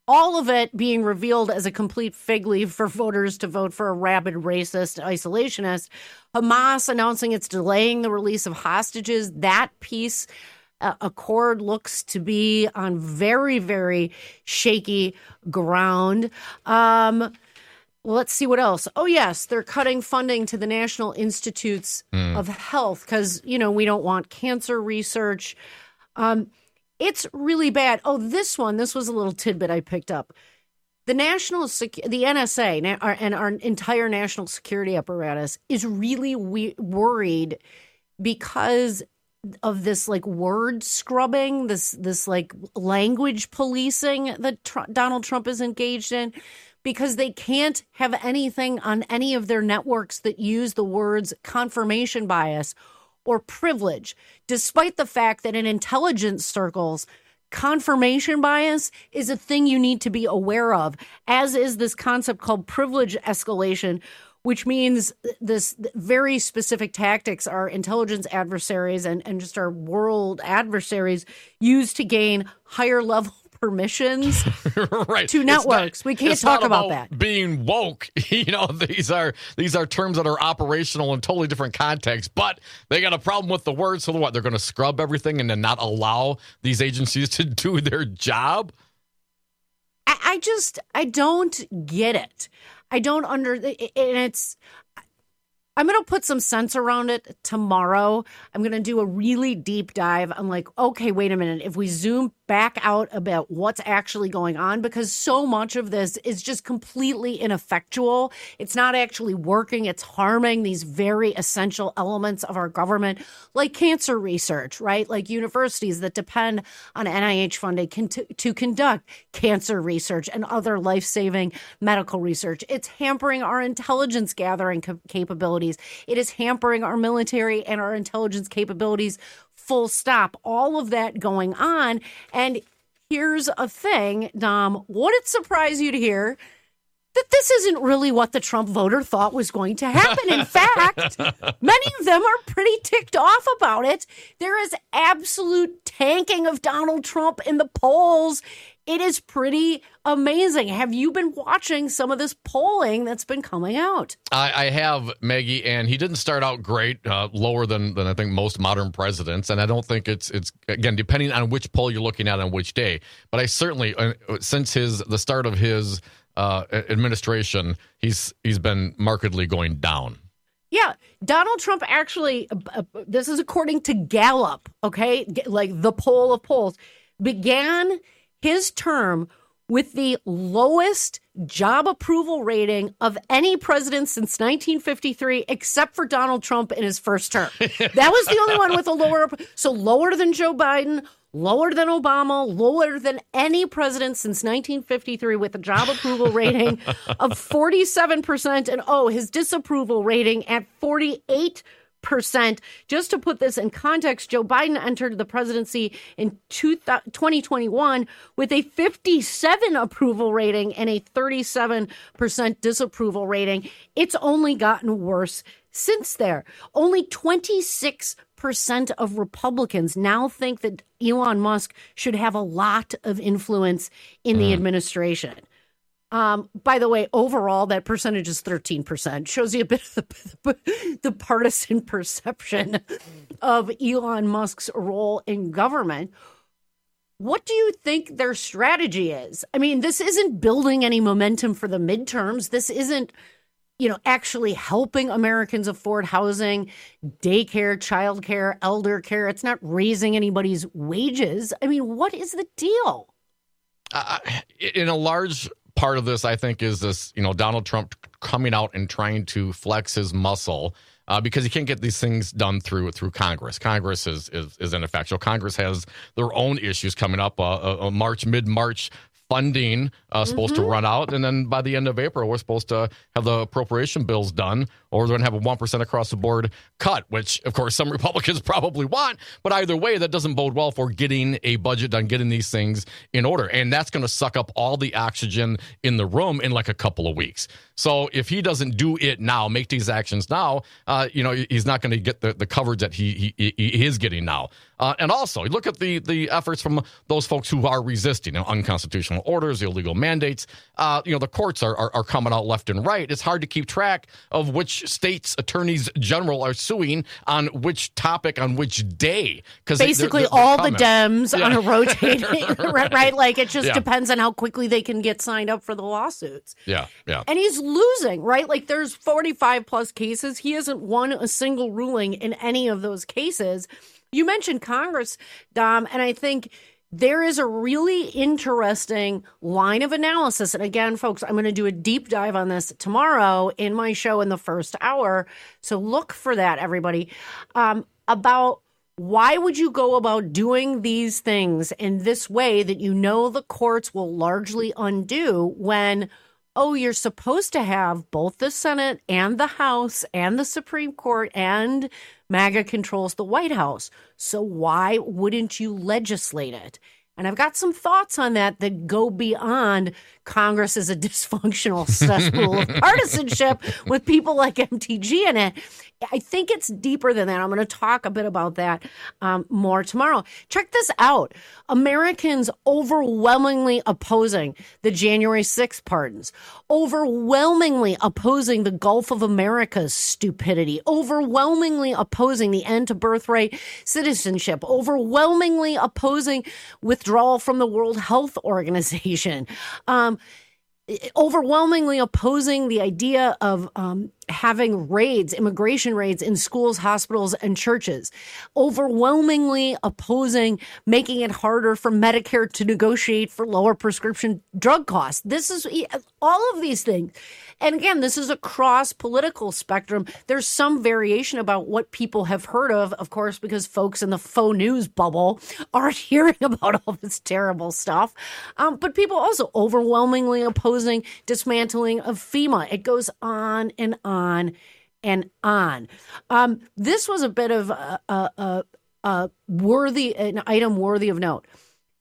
all of it being revealed as a complete fig leaf for voters to vote for a rabid racist isolationist. Hamas announcing it's delaying the release of hostages. That peace uh, accord looks to be on very, very shaky ground. Um, well, let's see what else. Oh, yes, they're cutting funding to the National Institutes mm. of Health because, you know, we don't want cancer research. Um, it's really bad. Oh, this one, this was a little tidbit I picked up. The national, Sec- the N S A and our entire national security apparatus is really we- worried because of this like word scrubbing, this this like language policing that Tr- Donald Trump is engaged in, because they can't have anything on any of their networks that use the words confirmation bias or privilege, despite the fact that in intelligence circles, confirmation bias is a thing you need to be aware of, as is this concept called privilege escalation, which means this very specific tactics our intelligence adversaries and, and just our world adversaries use to gain higher level permissions right. to networks. Not, we can't talk about, about that. Being woke, you know, these are these are terms that are operational in totally different contexts, but they got a problem with the word. So what? They're going to scrub everything and then not allow these agencies to do their job? I, I just, I don't get it. I don't under, and it's, I'm going to put some sense around it tomorrow. I'm going to do a really deep dive. I'm like, okay, wait a minute. If we zoom back out about what's actually going on, because so much of this is just completely ineffectual. It's not actually working. It's harming these very essential elements of our government, like cancer research, right? Like universities that depend on N I H funding can t- to conduct cancer research and other life-saving medical research. It's hampering our intelligence gathering cap- capabilities. It is hampering our military and our intelligence capabilities. Full stop. All of that going on. And here's a thing, Dom, would it surprise you to hear that this isn't really what the Trump voter thought was going to happen? In fact, many of them are pretty ticked off about it. There is absolute tanking of Donald Trump in the polls. It is pretty amazing. Have you been watching some of this polling that's been coming out? I, I have, Maggie, and he didn't start out great, uh, lower than, than I think most modern presidents. And I don't think it's, it's again, depending on which poll you're looking at on which day. But I certainly, uh, since his the start of his uh, administration, he's he's been markedly going down. Yeah, Donald Trump actually, uh, this is according to Gallup, okay, like the poll of polls, began his term with the lowest job approval rating of any president since nineteen fifty-three, except for Donald Trump in his first term. That was the only one with a lower, so lower than Joe Biden, lower than Obama, lower than any president since nineteen fifty-three with a job approval rating of forty-seven percent. And oh, his disapproval rating at forty-eight percent. Just to put this in context, Joe Biden entered the presidency in twenty twenty-one with a fifty-seven approval rating and a thirty-seven percent disapproval rating. It's only gotten worse since there. Only twenty-six percent of Republicans now think that Elon Musk should have a lot of influence in mm. the administration. Um, by the way, overall, that percentage is thirteen percent. Shows you a bit of the, the partisan perception of Elon Musk's role in government. What do you think their strategy is? I mean, this isn't building any momentum for the midterms. This isn't, you know, actually helping Americans afford housing, daycare, childcare, elder care. It's not raising anybody's wages. I mean, what is the deal? Uh, in a large part of this, I think, is this, you know, Donald Trump coming out and trying to flex his muscle uh, because he can't get these things done through through Congress. Congress is is, is ineffectual. Congress has their own issues coming up. Uh, a, a March, mid-March funding uh, supposed mm-hmm. to run out. And then by the end of April, we're supposed to have the appropriation bills done, or they're going to have a one percent across the board cut, which, of course, some Republicans probably want. But either way, that doesn't bode well for getting a budget done, getting these things in order. And that's going to suck up all the oxygen in the room in like a couple of weeks. So if he doesn't do it now, make these actions now, uh, you know, he's not going to get the, the coverage that he, he, he is getting now. Uh, and also, look at the, the efforts from those folks who are resisting, you know, unconstitutional executive orders, the illegal mandates. Uh, you know, the courts are, are are coming out left and right. It's hard to keep track of which states' attorneys general are suing on which topic on which day. Because basically they're, they're, they're all coming. the Dems Yeah. on a rotating, right, right? Like it just Yeah. depends on how quickly they can get signed up for the lawsuits. Yeah, yeah. And he's losing, right? Like there's forty-five plus cases. He hasn't won a single ruling in any of those cases. You mentioned Congress, Dom, and I think there is a really interesting line of analysis. And again, folks, I'm going to do a deep dive on this tomorrow in my show in the first hour. So look for that, everybody, um, about why would you go about doing these things in this way that you know the courts will largely undo when, oh, you're supposed to have both the Senate and the House and the Supreme Court and MAGA controls the White House. So why wouldn't you legislate it? And I've got some thoughts on that that go beyond Congress as a dysfunctional cesspool of partisanship with people like M T G in it. I think it's deeper than that. I'm going to talk a bit about that um, more tomorrow. Check this out. Americans overwhelmingly opposing the January sixth pardons, overwhelmingly opposing the Gulf of America's stupidity, overwhelmingly opposing the end to birthright citizenship, overwhelmingly opposing withdrawal from the World Health Organization, um, overwhelmingly opposing the idea of um, having raids, immigration raids in schools, hospitals, and churches, overwhelmingly opposing making it harder for Medicare to negotiate for lower prescription drug costs. This is all of these things. And again, this is across political spectrum. There's some variation about what people have heard of, of course, because folks in the faux news bubble aren't hearing about all this terrible stuff. Um, but people also overwhelmingly opposing dismantling of FEMA. It goes on and on and on. Um, this was a bit of a, a, a, a worthy, an item worthy of note.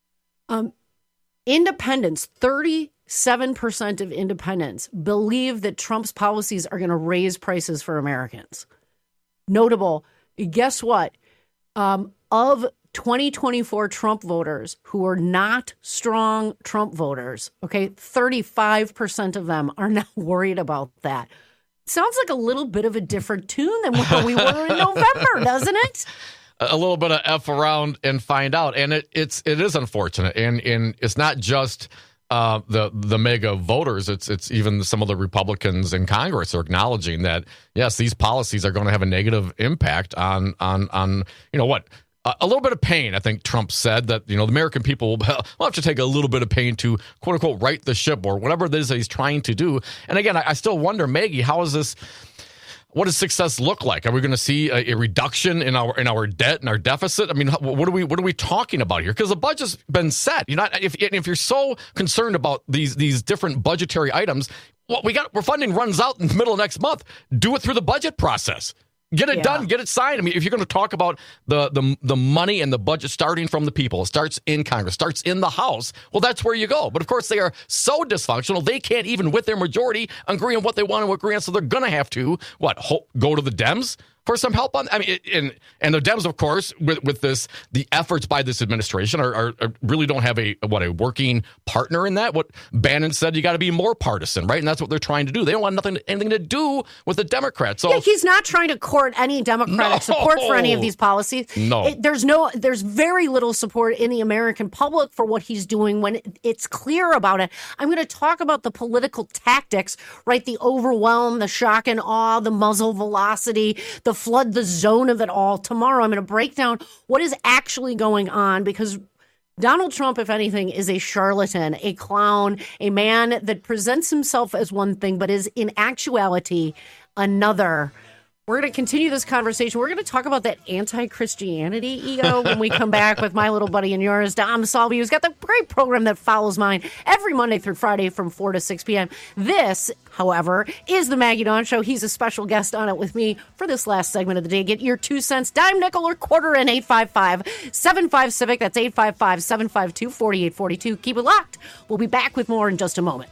Um, independents, thirty-seven percent of independents believe that Trump's policies are going to raise prices for Americans. Notable, guess what? Um, of twenty twenty-four Trump voters who are not strong Trump voters, okay, thirty-five percent of them are now worried about that. Sounds like a little bit of a different tune than where we were in November, doesn't it? A little bit of F around and find out. And it, it's, it is unfortunate. And, and it's not just uh, the, the mega voters. It's, it's even some of the Republicans in Congress are acknowledging that, yes, these policies are going to have a negative impact on, on, on, you know what, a little bit of pain. I think Trump said that, you know, the American people will have to take a little bit of pain to, quote unquote, right the ship or whatever it is that he's trying to do. And again, I, I still wonder, Maggie, how is this, what does success look like? Are we going to see a, a reduction in our in our debt and our deficit? I mean, what are we what are we talking about here? Because the budget's been set. You know, if if you're so concerned about these these different budgetary items, what we got, our funding runs out in the middle of next month. Do it through the budget process. Get it yeah. done. Get it signed. I mean, if you're going to talk about the, the the money and the budget starting from the people, it starts in Congress, starts in the House, well, that's where you go. But, of course, they are so dysfunctional, they can't even, with their majority, agree on what they want to agree on. So they're going to have to, what, ho- go to the Dems for some help on. I mean, it, and and the Dems, of course, with with this, the efforts by this administration are, are, are really don't have a what a working partner in that. What Bannon said, you got to be more partisan, right? And that's what they're trying to do. They don't want nothing anything to do with the Democrats. So yeah, he's not trying to court any Democratic no, support for any of these policies. No, it, there's no, there's very little support in the American public for what he's doing when it's clear about it. I'm going to talk about the political tactics, right? The overwhelm, the shock and awe, the muzzle velocity, the flood the zone of it all tomorrow. I'm going to break down what is actually going on because Donald Trump, if anything, is a charlatan, a clown, a man that presents himself as one thing, but is in actuality another. We're going to continue this conversation. We're going to talk about that anti-Christianity ego when we come back with my little buddy and yours, Dom Salvi, who's got the great program that follows mine every Monday through Friday from four to six p.m. This, however, is the Maggie Dawn Show. He's a special guest on it with me for this last segment of the day. Get your two cents, dime, nickel, or quarter in eight five five, seven five, Civic. That's eight five five, seven five two, four eight four two. Keep it locked. We'll be back with more in just a moment.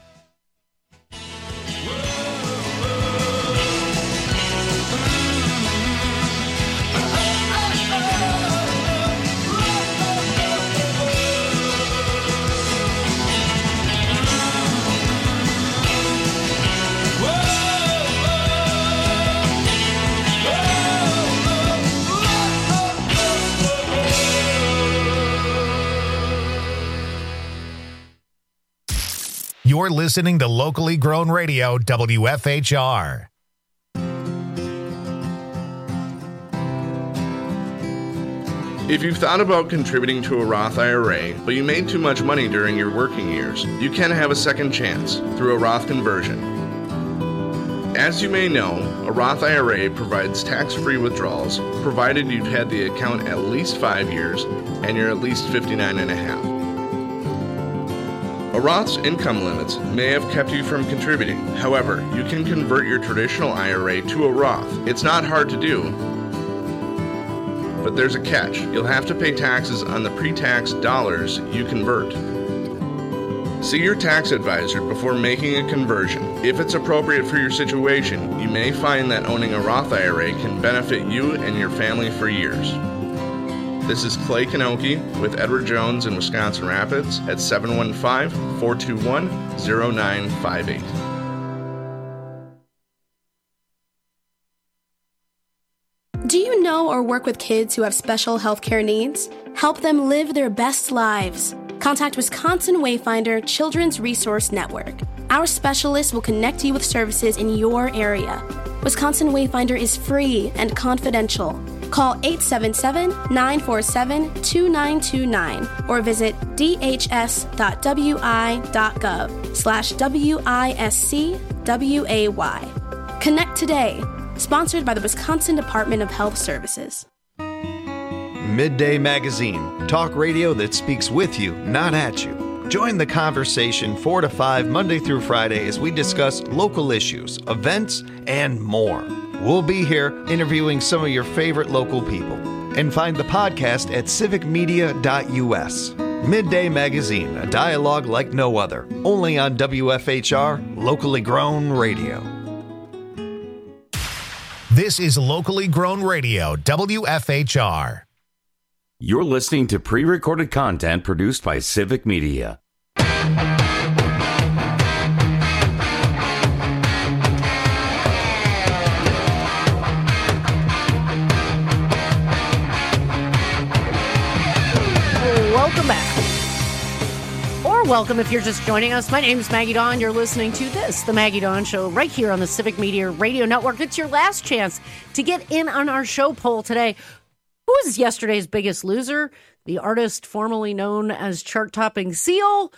You're listening to Locally Grown Radio, W F H R. If you've thought about contributing to a Roth I R A, but you made too much money during your working years, you can have a second chance through a Roth conversion. As you may know, a Roth I R A provides tax-free withdrawals, provided you've had the account at least five years and you're at least fifty-nine and a half. A Roth's income limits may have kept you from contributing. However, you can convert your traditional I R A to a Roth. It's not hard to do, but there's a catch. You'll have to pay taxes on the pre-tax dollars you convert. See your tax advisor before making a conversion. If it's appropriate for your situation, you may find that owning a Roth I R A can benefit you and your family for years. This is Clay Kanoki with Edward Jones in Wisconsin Rapids at seven one five, four two one, zero nine five eight. Do you know or work with kids who have special healthcare needs? Help them live their best lives. Contact Wisconsin Wayfinder Children's Resource Network. Our specialists will connect you with services in your area. Wisconsin Wayfinder is free and confidential. Call eight seven seven, nine four seven, two nine two nine or visit d h s dot w i dot gov slash W I S C W A Y. Connect today. Sponsored by the Wisconsin Department of Health Services. Midday Magazine, talk radio that speaks with you, not at you. Join the conversation four to five Monday through Friday as we discuss local issues, events, and more. We'll be here interviewing some of your favorite local people. And find the podcast at civic media dot u s. Midday Magazine, a dialogue like no other. Only on W F H R, locally grown radio. This is Locally Grown Radio, W F H R. You're listening to pre-recorded content produced by Civic Media. Welcome back. Or welcome if you're just joining us. My name is Maggie Dawn. You're listening to this, The Maggie Dawn Show, right here on the Civic Media Radio Network. It's your last chance to get in on our show poll today. Who was yesterday's biggest loser? The artist formerly known as chart-topping Seal,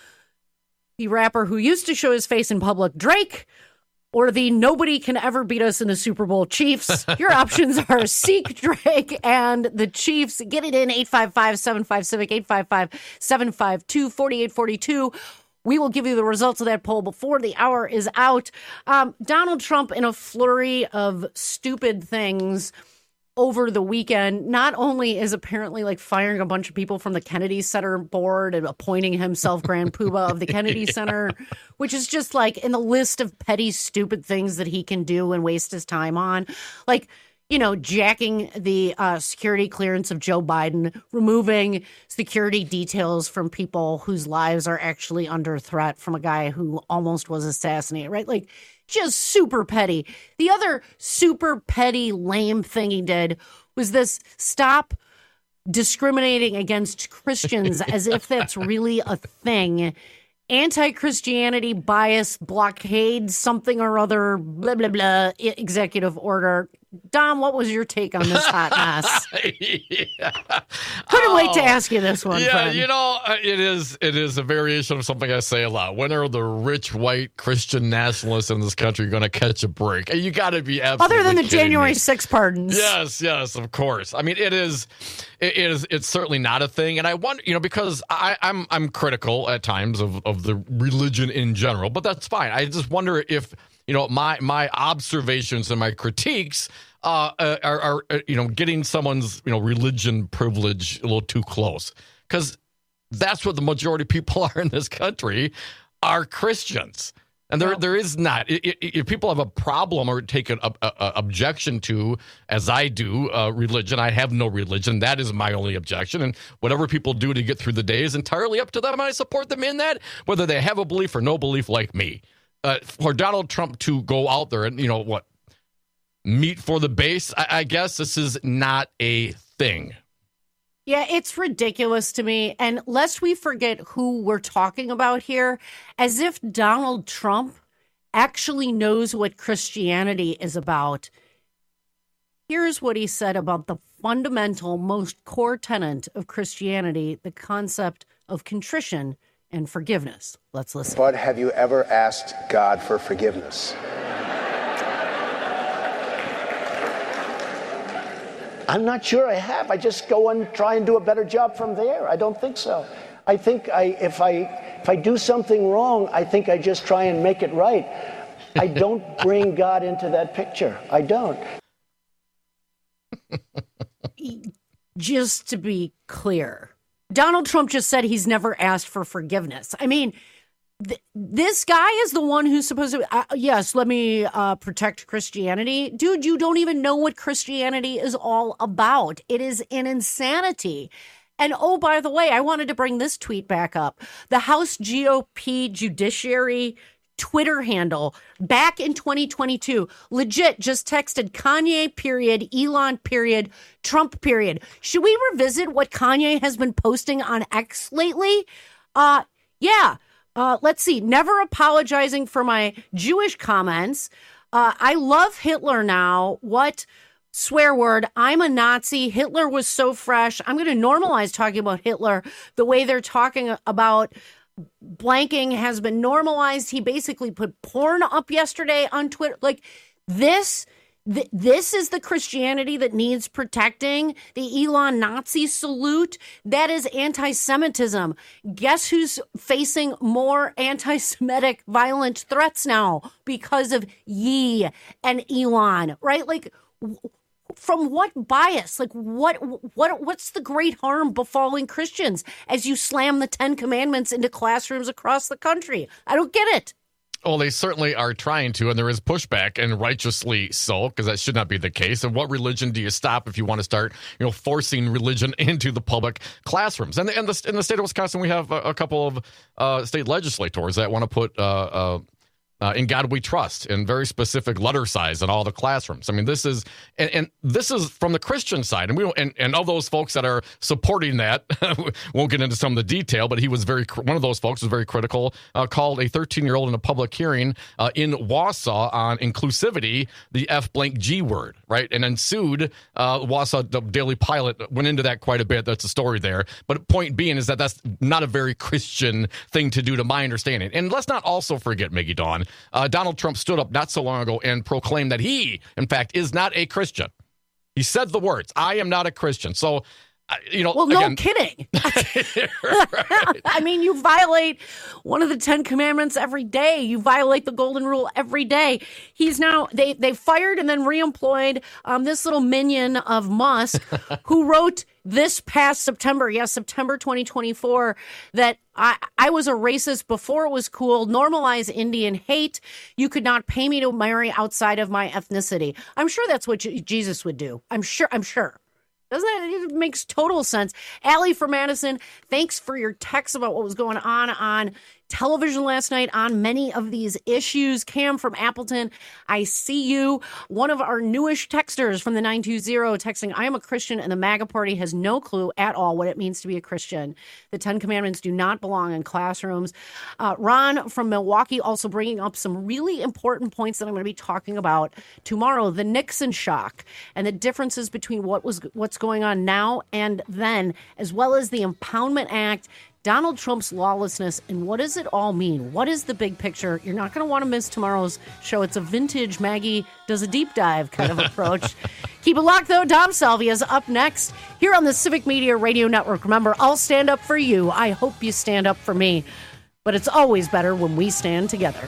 the rapper who used to show his face in public, Drake, or the nobody can ever beat us in the Super Bowl Chiefs? Your options are Seek, Drake, and the Chiefs. Get it in, eight five five, seven five, CIVIC, eight five five, seven five two, four eight four two. We will give you the results of that poll before the hour is out. Um, Donald Trump, in a flurry of stupid things over the weekend, not only is apparently like firing a bunch of people from the Kennedy Center board and appointing himself Grand Poobah of the Kennedy yeah. Center, which is just like in the list of petty, stupid things that he can do and waste his time on. Like, you know, jacking the uh, security clearance of Joe Biden, removing security details from people whose lives are actually under threat from a guy who almost was assassinated, right? Like, just super petty. The other super petty, lame thing he did was this: stop discriminating against Christians as if that's really a thing. Anti-Christianity bias blockade, something or other, blah, blah, blah, executive order. Dom, what was your take on this hot mess? yeah. Couldn't oh, wait to ask you this one, Yeah, friend. you know, it is it is a variation of something I say a lot. When are the rich, white, Christian nationalists in this country going to catch a break? You got to be absolutely Other than the kidding January me. sixth pardons. Yes, yes, of course. I mean, it is, it is, it's certainly not a thing. And I wonder, you know, because I, I'm I'm critical at times of, of the religion in general, but that's fine. I just wonder if, you know, my my observations and my critiques uh, are, are, are, you know, getting someone's, you know, religion privilege a little too close. Because that's what the majority of people are in this country, are Christians. And there, there is not. If people have a problem or take an a, a, objection to, as I do, uh, religion, I have no religion. That is my only objection. And whatever people do to get through the day is entirely up to them. And I support them in that, whether they have a belief or no belief like me. Uh, for Donald Trump to go out there and, you know, what, meet for the base, I, I guess this is not a thing. Yeah, it's ridiculous to me. And lest we forget who we're talking about here, as if Donald Trump actually knows what Christianity is about. Here's what he said about the fundamental, most core tenet of Christianity, the concept of contrition and forgiveness. Let's listen. But have you ever asked God for forgiveness? I'm not sure I have. I just go and try and do a better job from there. I don't think so. I think I, if I if I do something wrong, I think I just try and make it right. I don't bring God into that picture. I don't. Just to be clear, Donald Trump just said he's never asked for forgiveness. I mean, th- this guy is the one who's supposed to, uh, yes, let me uh, protect Christianity. Dude, you don't even know what Christianity is all about. It is an insanity. And oh, by the way, I wanted to bring this tweet back up. The House G O P Judiciary Twitter handle back in twenty twenty-two legit just texted Kanye period, Elon period, Trump period. Should we revisit what Kanye has been posting on X lately? Uh, yeah. Uh, let's see. Never apologizing for my Jewish comments. Uh, I love Hitler now. What swear word? I'm a Nazi. Hitler was so fresh. I'm going to normalize talking about Hitler the way they're talking about blanking has been normalized. He basically put porn up yesterday on Twitter. Like this, th- this is the Christianity that needs protecting. The Elon Nazi salute. That is anti-Semitism. Guess who's facing more anti-Semitic violent threats now because of Ye and Elon, right? Like, w- from what bias? Like what what what's the great harm befalling Christians as you slam the Ten Commandments into classrooms across the country? I don't get it. Well, they certainly are trying to, and there is pushback, and righteously so, because that should not be the case. And what religion do you stop if you want to start, you know, forcing religion into the public classrooms? And in the, in the state of Wisconsin, we have a, a couple of uh, state legislators that want to put uh, uh, Uh, in God We Trust, in very specific letter size in all the classrooms. I mean, this is, and, and this is from the Christian side. And we and, and of those folks that are supporting that, won't get into some of the detail, but he was very, one of those folks was very critical, uh, called a thirteen-year-old in a public hearing uh, in Wausau on inclusivity, the F blank G word, right? And then sued uh, Wausau, the Daily Pilot went into that quite a bit. That's a story there. But point being is that that's not a very Christian thing to do, to my understanding. And let's not also forget, Maggie Dawn, Uh, Donald Trump stood up not so long ago and proclaimed that he, in fact, is not a Christian. He said the words, I am not a Christian. So, uh, you know. Well, no again, kidding. I mean, you violate one of the Ten Commandments every day. You violate the Golden Rule every day. He's now, they, they fired and then reemployed um, this little minion of Musk who wrote this past September, yes, September twenty twenty-four, that I, I was a racist before it was cool. Normalize Indian hate. You could not pay me to marry outside of my ethnicity. I'm sure that's what J- Jesus would do. I'm sure. I'm sure. Doesn't it? It makes total sense. Allie from Madison, thanks for your text about what was going on on television last night on many of these issues. Cam from Appleton, I see you. One of our newish texters from the nine two zero texting, I am a Christian and the MAGA party has no clue at all what it means to be a Christian. The Ten Commandments do not belong in classrooms. Uh, Ron from Milwaukee also bringing up some really important points that I'm going to be talking about tomorrow. The Nixon shock and the differences between what was what's going on now and then, as well as the Impoundment Act, Donald Trump's lawlessness, and what does it all mean? What is the big picture? You're not going to want to miss tomorrow's show. It's a vintage Maggie does a deep dive kind of approach. Keep it locked, though. Dom Salvia is up next here on the Civic Media Radio Network. Remember, I'll stand up for you. I hope you stand up for me. But it's always better when we stand together.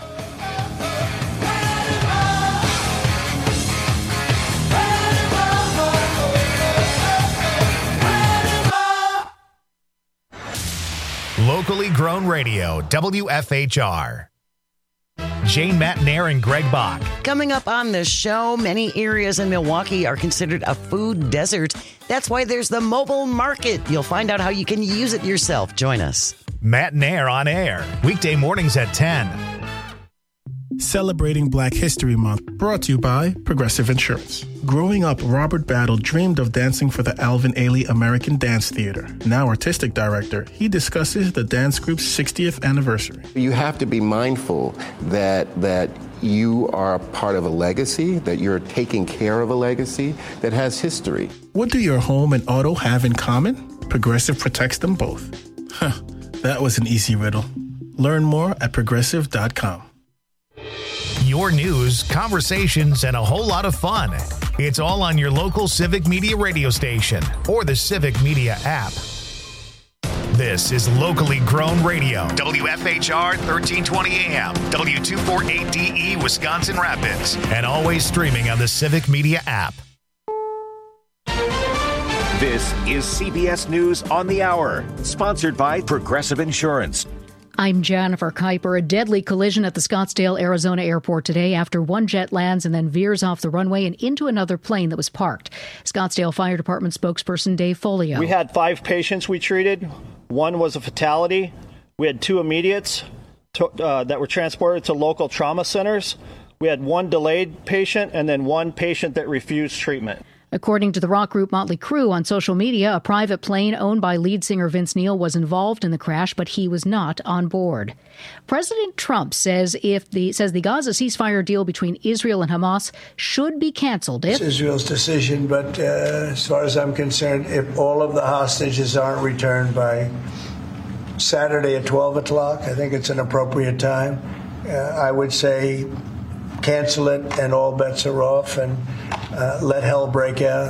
Locally grown radio, W F H R. Jane Matnair and Greg Bach. Coming up on the show, many areas in Milwaukee are considered a food desert. That's why there's the mobile market. You'll find out how you can use it yourself. Join us. Matnair on air, weekday mornings at ten. celebrating Black History Month, brought to you by Progressive Insurance. Growing up, Robert Battle dreamed of dancing for the Alvin Ailey American Dance Theater. Now artistic director, he discusses the dance group's sixtieth anniversary. You have to be mindful that that you are part of a legacy, that you're taking care of a legacy that has history. What do your home and auto have in common? Progressive protects them both. Huh, that was an easy riddle. Learn more at progressive dot com. Your news, conversations, and a whole lot of fun. It's all on your local Civic Media radio station or the Civic Media app. This is locally grown radio. W F H R thirteen twenty A M, W two forty-eight D E, Wisconsin Rapids, and always streaming on the Civic Media app. This is C B S News on the Hour, sponsored by Progressive Insurance. I'm Jennifer Kuiper. A deadly collision at the Scottsdale, Arizona airport today after one jet lands and then veers off the runway and into another plane that was parked. Scottsdale Fire Department spokesperson Dave Folio. We had five patients we treated. One was a fatality. We had two immediates to, uh, that were transported to local trauma centers. We had one delayed patient and then one patient that refused treatment. According to the rock group Motley Crue on social media, a private plane owned by lead singer Vince Neil was involved in the crash, but he was not on board. President Trump says if the says the Gaza ceasefire deal between Israel and Hamas should be canceled if it's Israel's decision, but uh, as far as I'm concerned, if all of the hostages aren't returned by Saturday at twelve o'clock, I think it's an appropriate time. Uh, I would say cancel it and all bets are off and uh, let hell break out.